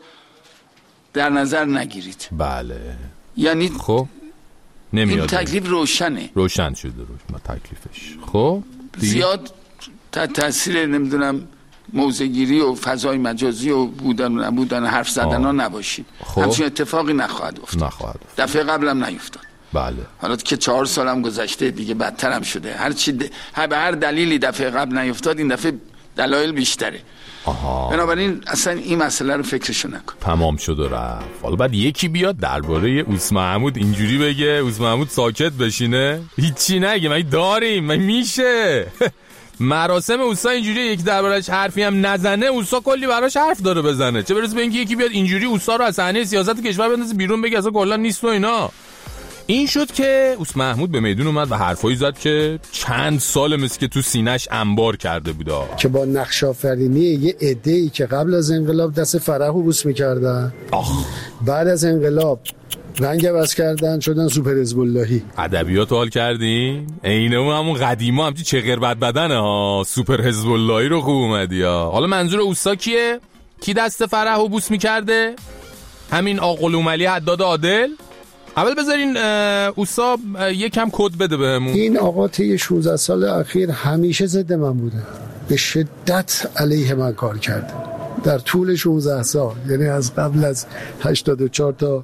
در نظر نگیرید. بله. یعنی خب نمیاد. این تکلیف روشنه. روشن شده روشن تکلیفش. خب زیاد تحت تاثیر نمیدونم موضع‌گیری و فضای مجازی و بودن و نبودن حرف زدن ها نباشید. خب. همچین اتفاقی نخواهد افتاد. نخواهد افتاد. دفعه قبلم نیفتاد. بله. حالا که چهار سالم گذشته دیگه بدتر هم شده. هر چی د... هر به هر دلیلی دفعه قبل نیفتاد این دفعه دلایل بیشتره. آها. بنابراین اصلا این مسئله رو فکرشو نکن. تمام شد و رفت. حالا بعد یکی بیاد درباره اوس محمود اینجوری بگه اوس محمود ساکت بشینه؟ هیچی نگه. مگه داریم؟ مگه میشه؟ مراسم اوسا اینجوری یک دربارش حرفی هم نزنه اوسا کلی براش حرف داره بزنه. چه برسه به اینکه یکی بیاد اینجوری اوسا رو از صحنه سیاست کشور بندازه بیرون بگه اصلا کلا نیست و اینا. این شد که اوس محمود به میدون اومد و حرفایی زد که چند سال مثل که تو سینه‌اش انبار کرده بودا. که با نقش آفرینی یه عده‌ای که قبل از انقلاب دست فرح و بوس می‌کردن، بعد از انقلاب رنگ عوض کردن شدن سوپر حزب اللهی. ادبیات حال کردین؟ عین اون همون قدیما همچی چغر بد بدنه ها. سوپر حزب اللهی رو خوب اومدی ها. حالا منظور اوسا کیه؟ کی دست فرح و بوس می‌کرده؟ همین آقا غلامعلی حداد عادل. اول بذارین اوسا یکم کد بده بهمون. این آقا طی شانزده سال اخیر همیشه ضد من بوده، به شدت علیه من کار کرده. در طول شانزده سال، یعنی از قبل از هشتاد و چهار تا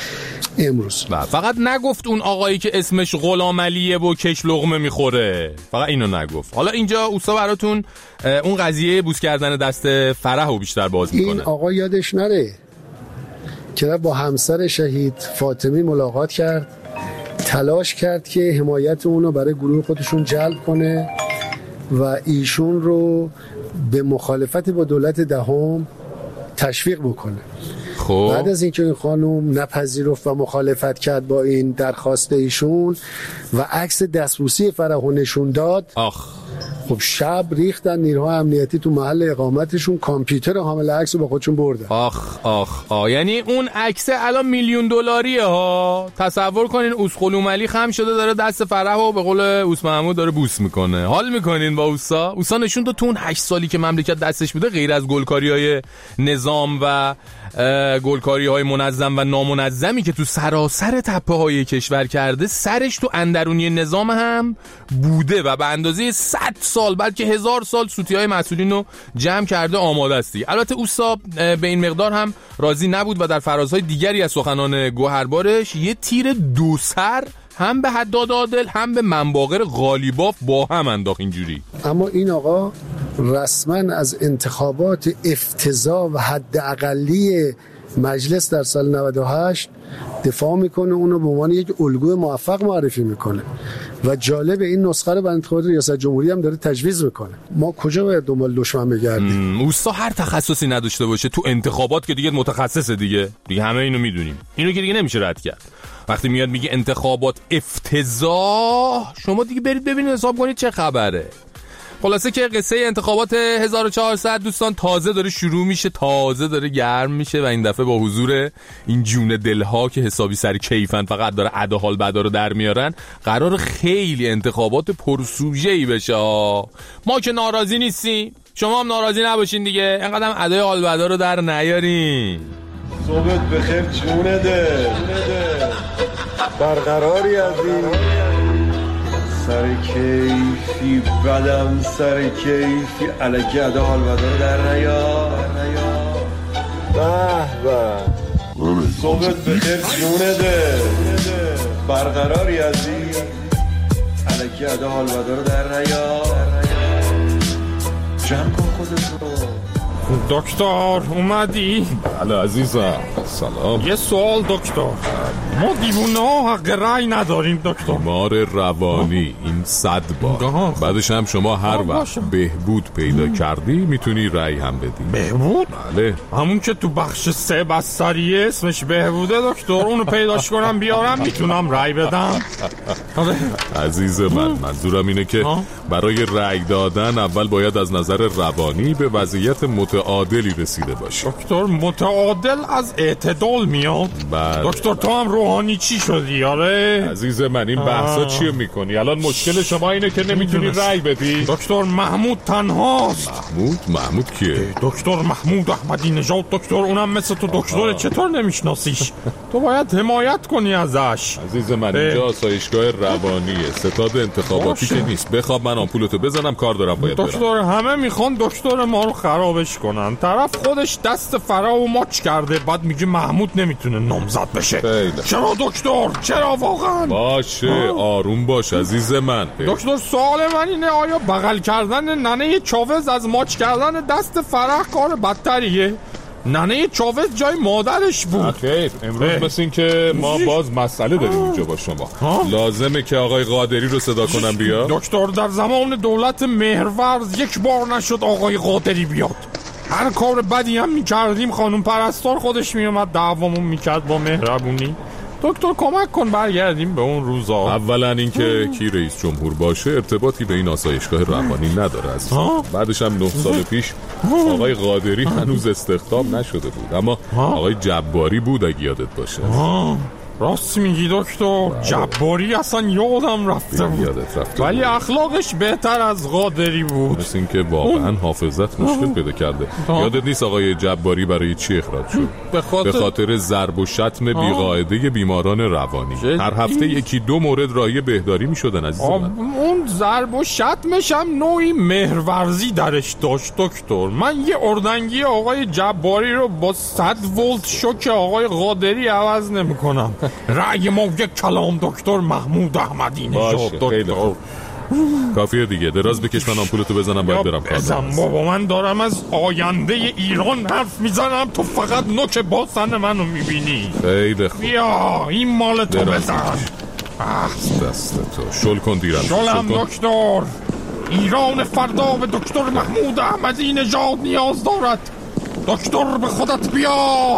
امروز. فقط نگفت اون آقایی که اسمش غلام علیه و کش لقمه میخوره، فقط اینو نگفت. حالا اینجا اوستا براتون اون قضیه بوس کردن دست فرحو بیشتر باز میکنه. این آقا یادش نره که با همسر شهید فاطمی ملاقات کرد، تلاش کرد که حمایت اونو برای گروه خودشون جلب کنه و ایشون رو به مخالفت با دولت دهم تشویق بکنه. خب بعد از اینکه این خانم نپذیرفت و مخالفت کرد با این درخواست ایشون و عکس دستبوسی فرحو نشون داد، آخ خب شب ریختن نیروهای امنیتی تو محل اقامتشون، کامپیوتر حامل عکس رو با خودشون بردن. آخ آخ آ یعنی اون عکس الان میلیون دلاریه ها. تصور کنین اوس غلام علی خم شده داره دست فرحو به قول اوس محمود داره بوس میکنه. حال میکنین با اوسا؟ اوسا نشون داد تو اون هشت سالی که مملکت دستش بوده غیر از گلکاری‌های نظام و گلکاری‌های منظم و نامنظمی که تو سراسر تپه‌های کشور کرده، سرش تو اندرونی نظام هم بوده و به اندازه صد سال بلکه هزار سال سوتی‌های مسئولین رو جمع کرده آماده استی. البته اوسا به این مقدار هم راضی نبود و در فرازهای دیگری از سخنان گوهربارش یه تیر دو سر هم به حداد عادل هم به منباقر غالیباف با هم انداخت اینجوری. اما این آقا رسما از انتخابات افتضاح و حد اقلی مجلس در سال نود و هشت دفاع میکنه، اونو به عنوان یک الگوی موفق معرفی میکنه و جالب این نسخه رو برای انتخابات ریاست جمهوری هم داره تجویز میکنه. ما کجا باید دنبال دشمن بگردیم؟ اوستا هر تخصصی نداشته باشه تو انتخابات که دیگه متخصصه دیگه دیگه همه اینو میدونیم، اینو که دیگه نمیشه رد کرد. وقتی میاد میگه انتخابات افتضاح، شما دیگه برید ببینید حساب کنید چه خبره. خلاصه که قصه انتخابات هزار و چهارصد دوستان تازه داره شروع میشه، تازه داره گرم میشه و این دفعه با حضور این جون دلها که حسابی سر کیفن، فقط داره ادا حال بدا رو در میارن، قرار خیلی انتخابات پرسوژه‌ای بشه. ما که ناراضی نیستیم، شما هم ناراضی نباشین دیگه، اینقدر هم ادای حال بدا رو در نیارین. صبحت بخیر جونه ده برقراری از این سر کیفی بدم سر کیفی علکی اده حال بدار در نیا به به صبحت بخیر جونه ده برقراری از این علکی اده حال بدار در نیا جمع کن خودت رو. دکتر اومدی؟ بله عزیزم سلام. یه سوال دکتر، ما دیوونه ها حق رای نداریم دکتر. بیمار روانی این صد بار، بعدش هم شما هر وقت بهبود پیدا کردی میتونی رای هم بدی. بهبود؟ بله همون که تو بخش سه بستریه اسمش بهبوده دکتر، اونو پیداش کنم بیارم میتونم رای بدم. عزیز من منظورم اینه که برای رای دادن اول باید از نظر روانی به وضعیت متعادلی رسیده باشه. دکتر متعادل از اعتدال میاد؟ بله. دکتر تو هم روحانی چی شدی؟ آره عزیز من این بحثا چیه میکنی؟ الان مشکل شما اینه که نمیتونی رای بدی. دکتر محمود تنهاست. محمود؟ محمود کیه؟ دکتر محمود احمدی نژاد دکتر، اونم مثل تو دکتر، چطور نمیشناسیش؟ تو باید حمایت کنی ازش. عزیز من اینجا آسایشگاه روانیه، ستاد انتخاباتی که نیست. بخواب من آمپولتو بزنم، کار دارم باید برم. دکتر همه میخوان دکتر ما رو خرابش کنن، طرف خودش دست فرا و ماچ کرده، بعد میگه محمود نمیتونه نامزد بشه. خیلی. چرا دکتر؟ چرا واقعا؟ باشه آروم باش عزیز من. دکتر سوال من اینه، آیا بغل کردن ننه چاوز از ماچ کردن دست فرح کار بدتریه؟ ننه چاوز جای مادرش بود. خیر امروز مثل این که ما باز مسئله داریم اینجا با شما. لازمه که آقای قادری رو صدا کنم بیا. دکتر در زمان دولت مهرورز یک بار نشد آقای قادری بیاد. هر کار بدی هم میکردیم خانم پرستار خودش میومد دعوامون میکرد با مهربونی. دکتر کمک کن برگردیم به اون روزا. اولا اینکه کی رئیس جمهور باشه ارتباطی به این آسایشگاه روانی نداره است. بعدش هم نه سال پیش آقای قادری هنوز استخدام نشده بود، اما آقای جباری بود اگه یادت باشه. راست میگی دکتر، جباری اصلا یادم رفته بود، ولی اخلاقش بهتر از قادری بود. مثل این که واقعا حافظت مشکل پیدا کرده. یادت نیست آقای جباری برای چی اخراج شد؟ به خاطر, به خاطر ضرب و شتم بیقاعده بیماران روانی. هر هفته یکی دو مورد راهی بهداری میشدن عزیز من. اون اون ضرب و شتمش هم نوعی مهرورزی درش داشت دکتر. من یه اردنگی آقای جباری رو با صد ولت شوک آقای قادری عوض نمی کنم. رأی ما یک کلام دکتر محمود احمدی نژاد دکتر. کافیه دیگه، دراز بکش من آمپولتو بزنم باید برم کار. بزن بابا، من دارم از آینده ایران حرف میزنم، تو فقط نوک باسن منو میبینی. خیلی خوب، بیا این مال تو بزن. دست تو شل کن دیرم. شلم دکتر. ایران فردا به دکتر محمود احمدی نژاد نیاز دارد. دکتر به خودت بیا.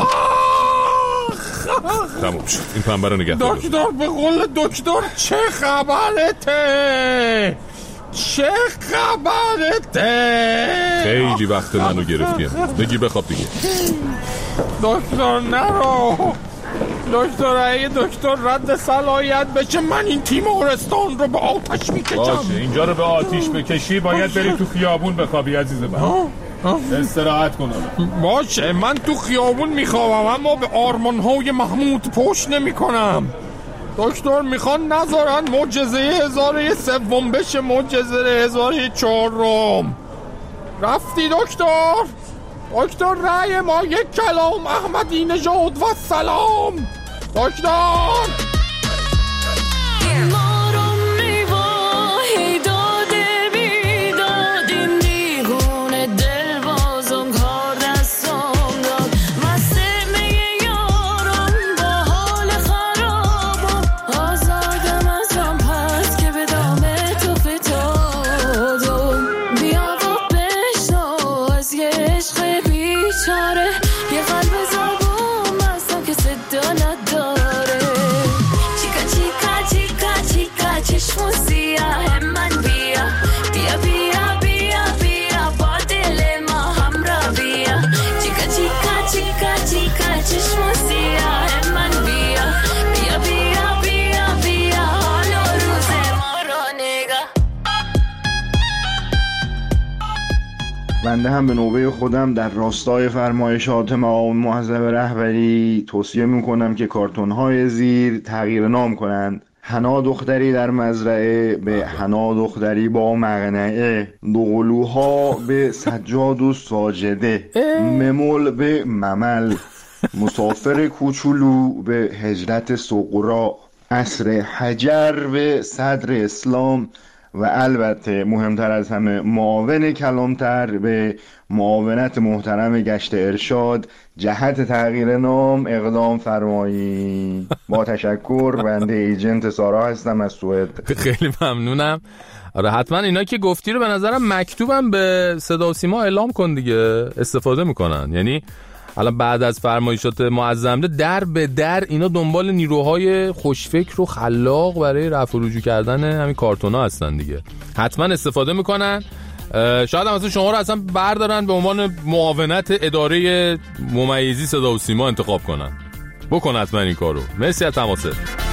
تموم شد، این پنبه رو نگه دار. دکتر به قول دکتر چه خبرته؟ چه خبرته؟ خیلی وقت منو گرفتیم، بگی بخواب دیگه. دکتر نرو دکتر، اگه دکتر رد صلاحیت بشه من این تیمارستان رو به آتش میکشم. باشه، اینجا رو به آتیش بکشی باید بری تو خیابون بخوابی عزیز من. استراحت کنم. باشه، من تو خیابون میخوابم اما به آرمانهای محمود پشت نمی کنم. دکتر میخوان نذارن معجزه هزاره سوم بشه معجزه هزاره چهارم. رفتی دکتر؟ دکتر رأی ما یک کلام احمدی نژاد و سلام. دکتر بنده هم به نوبه خودم در راستای فرمایشات مقام معظم رهبری توصیه میکنم که کارتون‌های زیر تغییر نام کنند. حنا دختری در مزرعه به حنا دختری با مقنعه، دوقلوها به سجاد و ساجده، ممول به ممل، مسافر کوچولو به هجرت سقرا، عصر حجر به صدر اسلام و البته مهمتر از همه معاون کلامتر به معاونت محترم گشت ارشاد جهت تغییر نام اقدام فرمایید. با تشکر، بنده ایجنت سارا هستم از سوئد. خیلی ممنونم. آره حتما اینا که گفتی رو به نظرم مکتوبم به صدا و سیما اعلام کن دیگه، استفاده میکنن. یعنی الان بعد از فرمایشات معظمه در به در اینا دنبال نیروهای خوشفکر و خلاق برای رفع و رجوع کردن همین کارتونا هستن دیگه. حتما استفاده میکنن. شاید هم مثلا شما رو اصلا بردارن به عنوان معاونت اداره ممیزی صدا و سیما انتخاب کنن. بکن حتما این کارو. مرسی از تماست.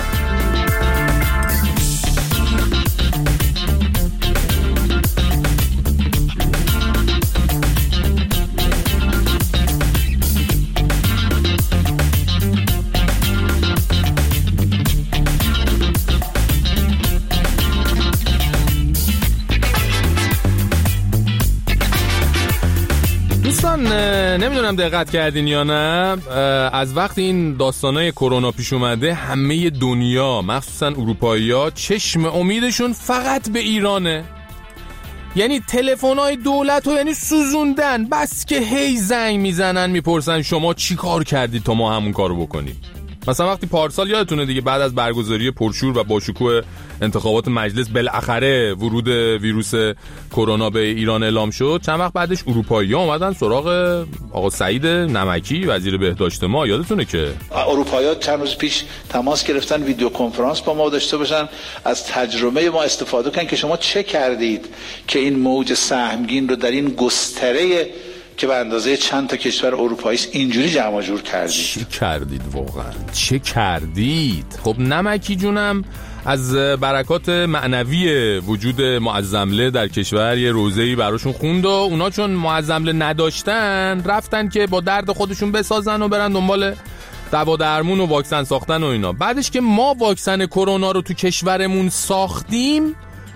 نمیدونم دقت کردین یا نه، از وقتی این داستانای کرونا پیش اومده همه دنیا مخصوصا اروپایی‌ها چشم امیدشون فقط به ایرانه. یعنی تلفن‌های دولت رو یعنی سوزوندن، بس که هی زنگ میزنن میپرسن شما چی کار کردید تا ما همون کارو بکنیم. مثلا وقتی پارسال یادتونه دیگه بعد از برگزاری پرشور و باشکوه انتخابات مجلس بالاخره ورود ویروس کرونا به ایران اعلام شد، چند وقت بعدش اروپایی‌ها اومدن سراغ آقا سعید نمکی وزیر بهداشت ما. یادتونه که اروپایی‌ها چند روز پیش تماس گرفتن ویدیو کنفرانس با ما داشته باشن، از تجربه ما استفاده کنن که شما چه کردید که این موج سهمگین رو در این گستره که به اندازه چند تا کشور اروپایی است اینجوری جمع جور کردید. چه کردید واقعا؟ چه کردید؟ خب نمکی جونم از برکات معنوی وجود معظمله در کشور یه روزه‌ای براشون خوند و اونا چون معظمله نداشتن رفتن که با درد خودشون بسازن و برن دنبال دوا درمون و واکسن ساختن و اینا. بعدش که ما واکسن کرونا رو تو کشورمون ساختیم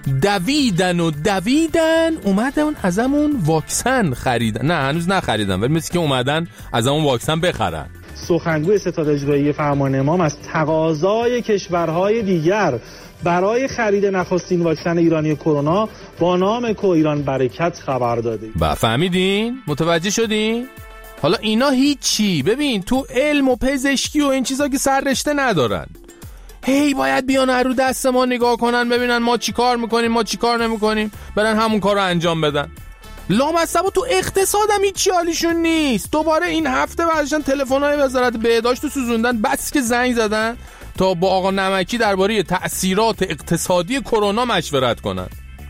دویدن و دویدن اومدن ازمون واکسن خریدن. نه هنوز نخریدن ولی مثل که اومدن ازمون واکسن بخرن. سخنگوی ستاد اجرایی فرمان امام از تقاضای کشورهای دیگر برای خرید نخستین واکسن ایرانی کرونا با نام کو ایران برکت خبر داده. با فهمیدین؟ متوجه شدین؟ حالا اینا هیچی. ببین تو علم و پزشکی و این چیزا که سر رشته ندارن، هی باید بیان رو دست ما نگاه کنن ببینن ما چی کار میکنیم ما چی کار نمیکنیم، برن همون کار رو انجام بدن. لامصبا تو اقتصاد هم هیچی حالیشون نیست. دوباره این هفته برداشتن تلفن‌های وزارت بهداشت رو سوزوندن، بس که زنگ زدن تا با آقا نمکی درباره تأثیرات اقتصادی کرونا مشورت کنن.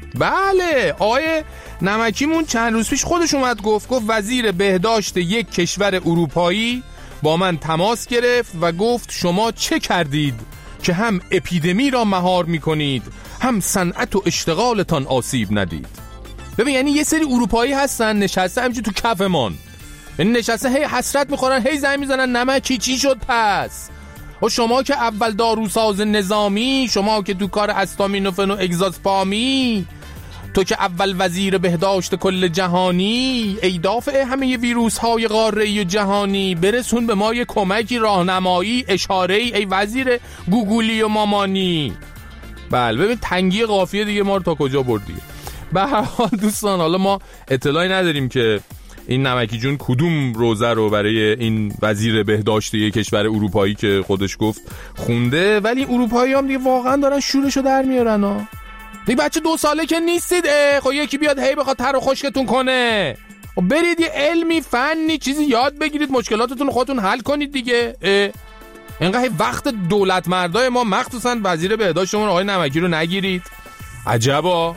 بله آقای نمکیمون چند روز پیش خودش اومد گفت گفت وزیر بهداشت یک کشور اروپایی با من تماس گرفت و گفت شما چه کردید که هم اپیدمی را مهار میکنید هم صنعت و اشتغالتان آسیب ندید. ببین یعنی یه سری اروپایی هستن نشسته همینجور تو کفمان، یعنی نشسته هی حسرت میخورن هی زنگ میزنن نمکی چی شد پس؟ و شما که اول داروساز نظامی، شما که تو کار استامینوفن و اگزاسپامی، تو که اول وزیر بهداشت کل جهانی، ای دافع همه ویروس های قاره‌ای و جهانی، برسون به ما یه کمکی، راهنمایی، اشاره‌ای ای وزیر گوگولی و مامانی. بله ببین تنگی قافیه دیگه ما رو تا کجا برد دیگه. به هر حال دوستان حالا ما اطلاعی نداریم که این نمکی جون کدوم روزه رو برای این وزیر بهداشت یک کشور اروپایی که خودش گفت خونده، ولی اروپایی هم دیگه واقعا دارن شورشو در میارن ها. دیگه بچه دو ساله که نیستید، خب یکی بیاد هی بخواد تر و خشکتون کنه، برید یه علمی فنی چیزی یاد بگیرید مشکلاتتون خودتون حل کنید دیگه. اینقدر وقت دولت مردای ما مخصوصا وزیر بهداشتمون آقای نمکی رو نگیرید. عجبا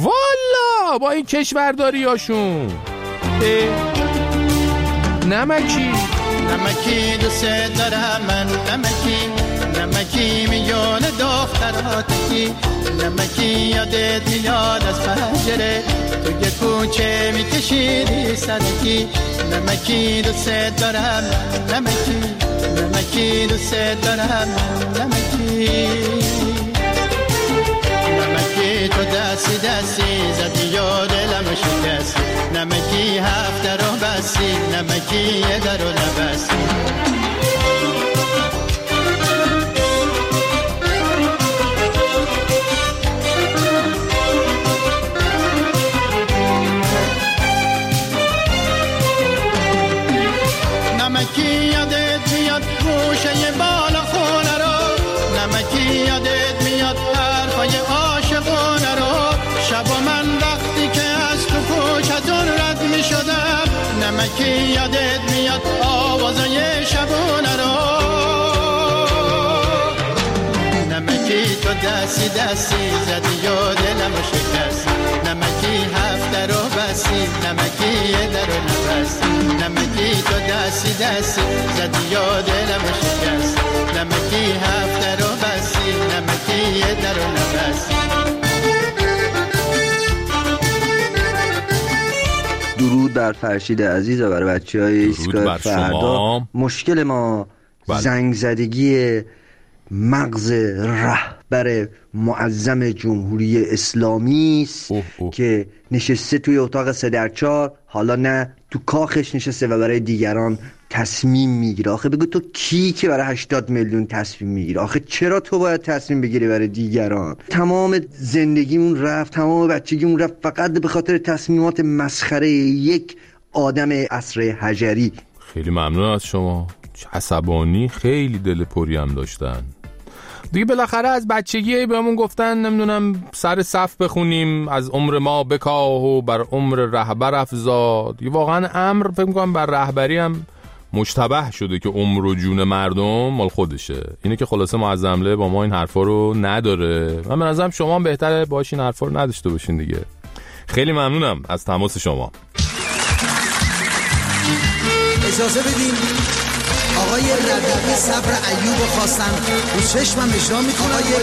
والا با این کشورداری هاشون. نمکی نمکی دوست دارم من، نمکی نمکی میون دختراتی، نمکی یادت میاد از پنجره تو یه کوچه میکشیدی سرکی، نمکی دوست دارم نمکی نمکی دوست دارم نمکی نمکی تو دستی دستی زدی یا دلم شکستی، نمکی هفت در رو بستی، نمکی یه در رو نبستی. نمکی یادت میاد گوشه بالا خونه رو، نمکی یادت میاد حرفای عاشقونه رو، شب و من وقتی که از تو کوچتون رد می شدم، نمکی یادت میاد آوازای شبونه رو، نمکی تو دستی دستی زدی و دلم شکست، نمکی هفت در رو بستی، نمکی یه در رو نبستی، نمکی تو دستی دستی زدی و دلم شکست، نمکی هفت در رو بستی، نمکی یه در رو نبستی. درود بر فرشید عزیز و بر بچه های ایستگاه فردا. مشکل ما بله. زنگ زدگی مغز رهبر معظم جمهوری اسلامی است که نشسته توی اتاق سه در چهار، حالا نه تو کاخش نشسته و برای دیگران تصمیم میگیره. آخه بگو تو کی که برای هشتاد میلیون تصمیم میگیره؟ آخه چرا تو باید تصمیم بگیری برای دیگران؟ تمام زندگیمون رفت، تمام بچگیمون رفت فقط به خاطر تصمیمات مسخره یک آدم عصر حجری. خیلی ممنون از شما. عصبانی، خیلی دل پری هم داشتن دیگه. بالاخره از بچگی بهمون گفتن نمیدونم سر صف بخونیم، از عمر ما بکاه و بر عمر رهبر افزاد. دیگه واقعا امر فکر می‌کنم بر رهبری هم مشتبه شده که عمر و جون مردم مال خودشه. اینه که خلاصه معظمله با ما این حرفا رو نداره. من به نظرم شما هم بهتره باش این حرفا رو نداشته باشین دیگه. خیلی ممنونم از تماس شما. اجازه بدین آقای ربیعی صبر ایوب خواستن رو چشمم اشرا میکنه. آقای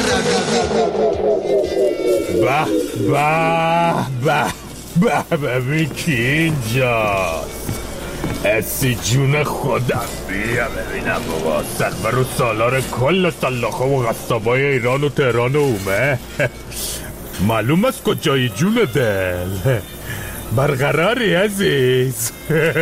ربیعی به به به به ببین کی اینجاست؟ اسی جون خودم بیا ببینم بابا. سخبر و سالار کل سلاخه و غصابای ایران و تهران و اومه. معلوم است کجایی جون دل؟ برقراری عزیز.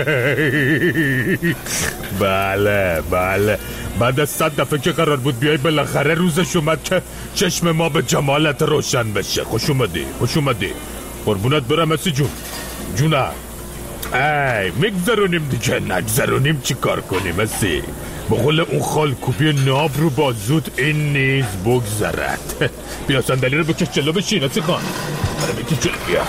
بله بله، بعد از صد دفعه که قرار بود بیای بالاخره روزش اومد که چشم ما به جمالت روشن بشه. خوش اومدی خوش اومدی. قربونت برم اسی جون. جونم ای میگذرونیم دیگه، نگذرونیم چی کار کنیم اسی؟ بقول اون خال کوپی ناب رو بازود این نیز بگذرد. بیا صندلی رو بکش جلو بشین اسی خان. برای بکش جلو بیا.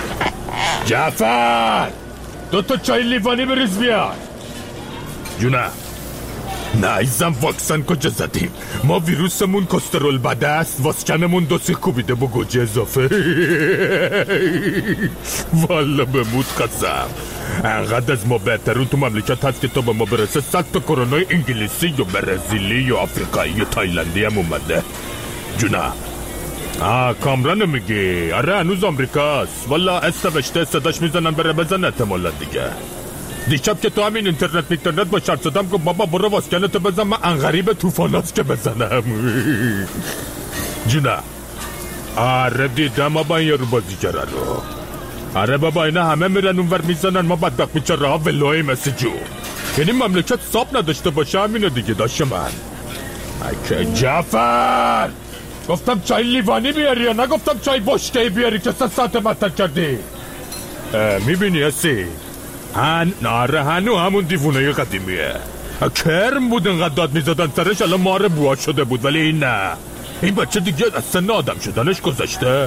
جعفر دو تا چای لیوانی بریز بیا. جونم نه ایزم واکسن کجا زدیم؟ ما ویروسمون کسترول بده است، واسکنمون دو سه کوبیده با گوجه اضافه. والا بمود قسم انقدر از ما بهترون تو مملکت هست که تا به ما برسه صد تا کرونای انگلیسی یا برزیلی یا آفریقایی یا تایلندی هم اومده. جونم آه کامرانو میگی؟ آره هنوز آمریکاست. والا استوشته صداش میزنن بره بزن احتمالا دیگه. دیشب که تو همین اینترنت اینترنت با شرط زدم که بابا برو واسکنتو بزن، من انغریب توفاناست که بزنم. جونه آره دیدم بابا این یارو بازیگره رو. آره بابا اینا همه میرن اونور میزنن، ما بدبخت بیچاره ها ولوی مثل جو. یعنی مملکت صاحب نداشته باشه همینو دیگه. داشته من اکه جعفر گفتم چای لیوانی بیاری یا نگفتم چای بشکهی بیاری که سه ساعت مطر کردی؟ میبینی هستی؟ هن ناره هنو همون دیوونه قدیمیه. کرم بود انقدر داد میزدن سرش، الان ماره بوا شده بود. ولی این نه، این بچه دیگه از سن آدم شدنش گذاشته.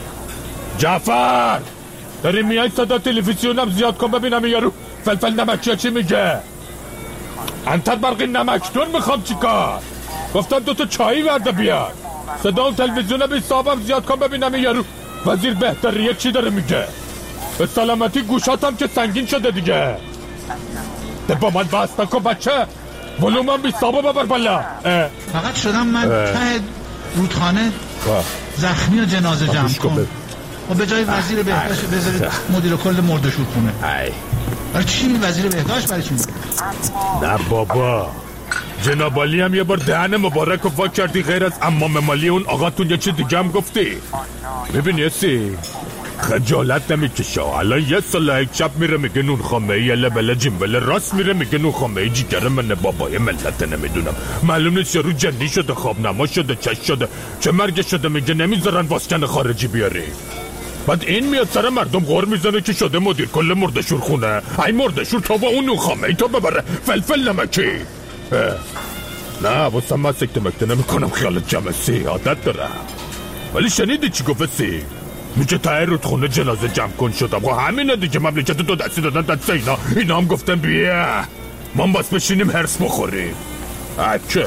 جعفر داری میای صدا تلویزیونم زیاد کن ببینم این یارو فلفل نمکی چی میگه. انتر برقی نمکدون میخوام چیکار؟ گفتم دوتا چایی برده بیار. صدا اون تلویزیون بی صاحبم زیاد کن ببینم این یارو وزیر بهتریه چی داره میگه. به سلامتی گوشاتم که سنگین شده دیگه. ده با من بحث نکن بچه، ولومم بی صاحبه ببر بالا. فقط شدم من ته رودخانه زخمی و جنازه جمع کن و به جای وزیر بهداشت بذارید مدیر کل مردشور خونه. برای چی وزیر بهداشت؟ برای چی؟ نه بابا جناب عالی هم یه بار دهن مبارک و وا کردی، غیر از امام مالی اون آقاتون یه چی دیگه هم گفتی. ببینی اسی خجالت نمیکشه. الان یه سال یک شب میره میگه نون خامه ای یله بله جیمبله، راست میره میگه نون خامه ای جیگر منه بابای ملت. نمیدونم معلوم نیست یارو جنی شده، خواب نما شده، چش شده، چه مرگ شده میگه نمیذارن واسکن خارجی بیاری. بعد این میاد سر مردم غور میزنه که شده مدیر کل مردشور خونه. ای مردشور تا با اون نون خامه ای تا ببره فلفل نمکی. نه واسه من سکته مکته نمی کنم، خیالت جمع سی عادت دارم. ولی شنیدی چی گفت سی؟ میگه تایی رودخونه جنازه جمع کن شدم. و همینه دیگه، مملکت دو دستی دادن دست اینا. اینا هم گفتن بیا من باز بشینیم هرس بخوریم. اکی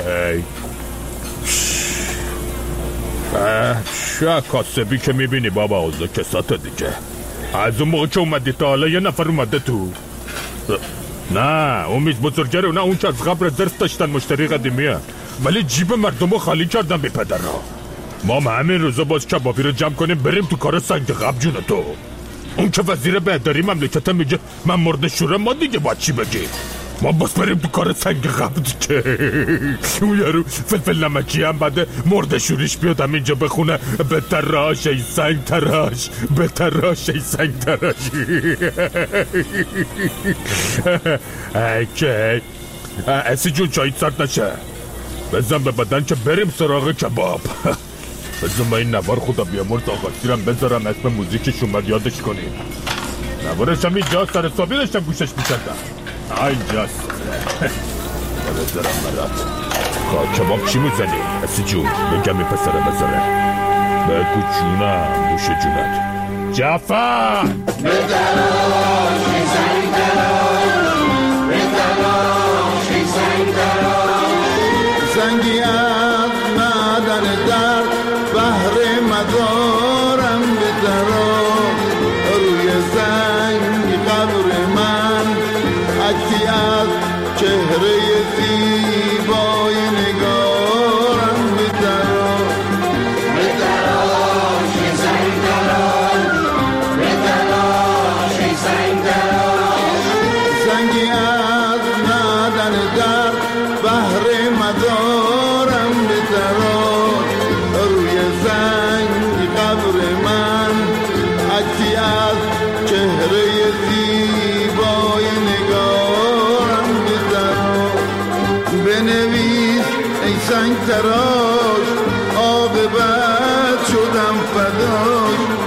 چه کاسبی که میبینی بابا اوزا کساته دیگه. از اون موقع که اومدی تا حالا یه نفر اومده تو؟ نه اون میز بزرگره، نه اون که از قبل رزرو داشتن مشتری قدیمیه، ولی جیب مردم رو خالی کردن بی پدرها. ما هم همین روزا باز کبابی رو جمع کنیم بریم تو کار سنگ قبل. جون تو اون که وزیر بهداری مملکت میگه من مردشوره، ما دیگه باید چی بگیم؟ ما باز بریم تو کار سنگ قبل دیگه. اون یارو فلفل نمکی هم بده مردشوریش بیاد هم اینجا بخونه به تراش ای سنگ تراش، به تراش ای سنگ تراش. اوکی اسی جون چایت سرد نشه، بزن به بدن که بریم سراغ کباب. بزن من این نوار خدا بیامرز آقا سیرم بذارم اسم موزیکش اومد یادش کنیم. نوارش هم اینجا سر حسابی داشتم گوشش میکردم. اینجاست بذارم برات. خواه کباب چی میزنی؟ اسی جون بگم این پسره بذاره. بگو جونم دوش جونت. جعفر به دراش ای زنگ دراش، به دراش ای زنگ دراش، زنگی از معدن در بحر مدارم به دراش، روی زنگ قبر من عکسی از چهره زیبای نگارم به دراش، به دراش ای زنگ دراش، به دراش ای زنگ دراش، سنگ تراش عاقبت شدم فداش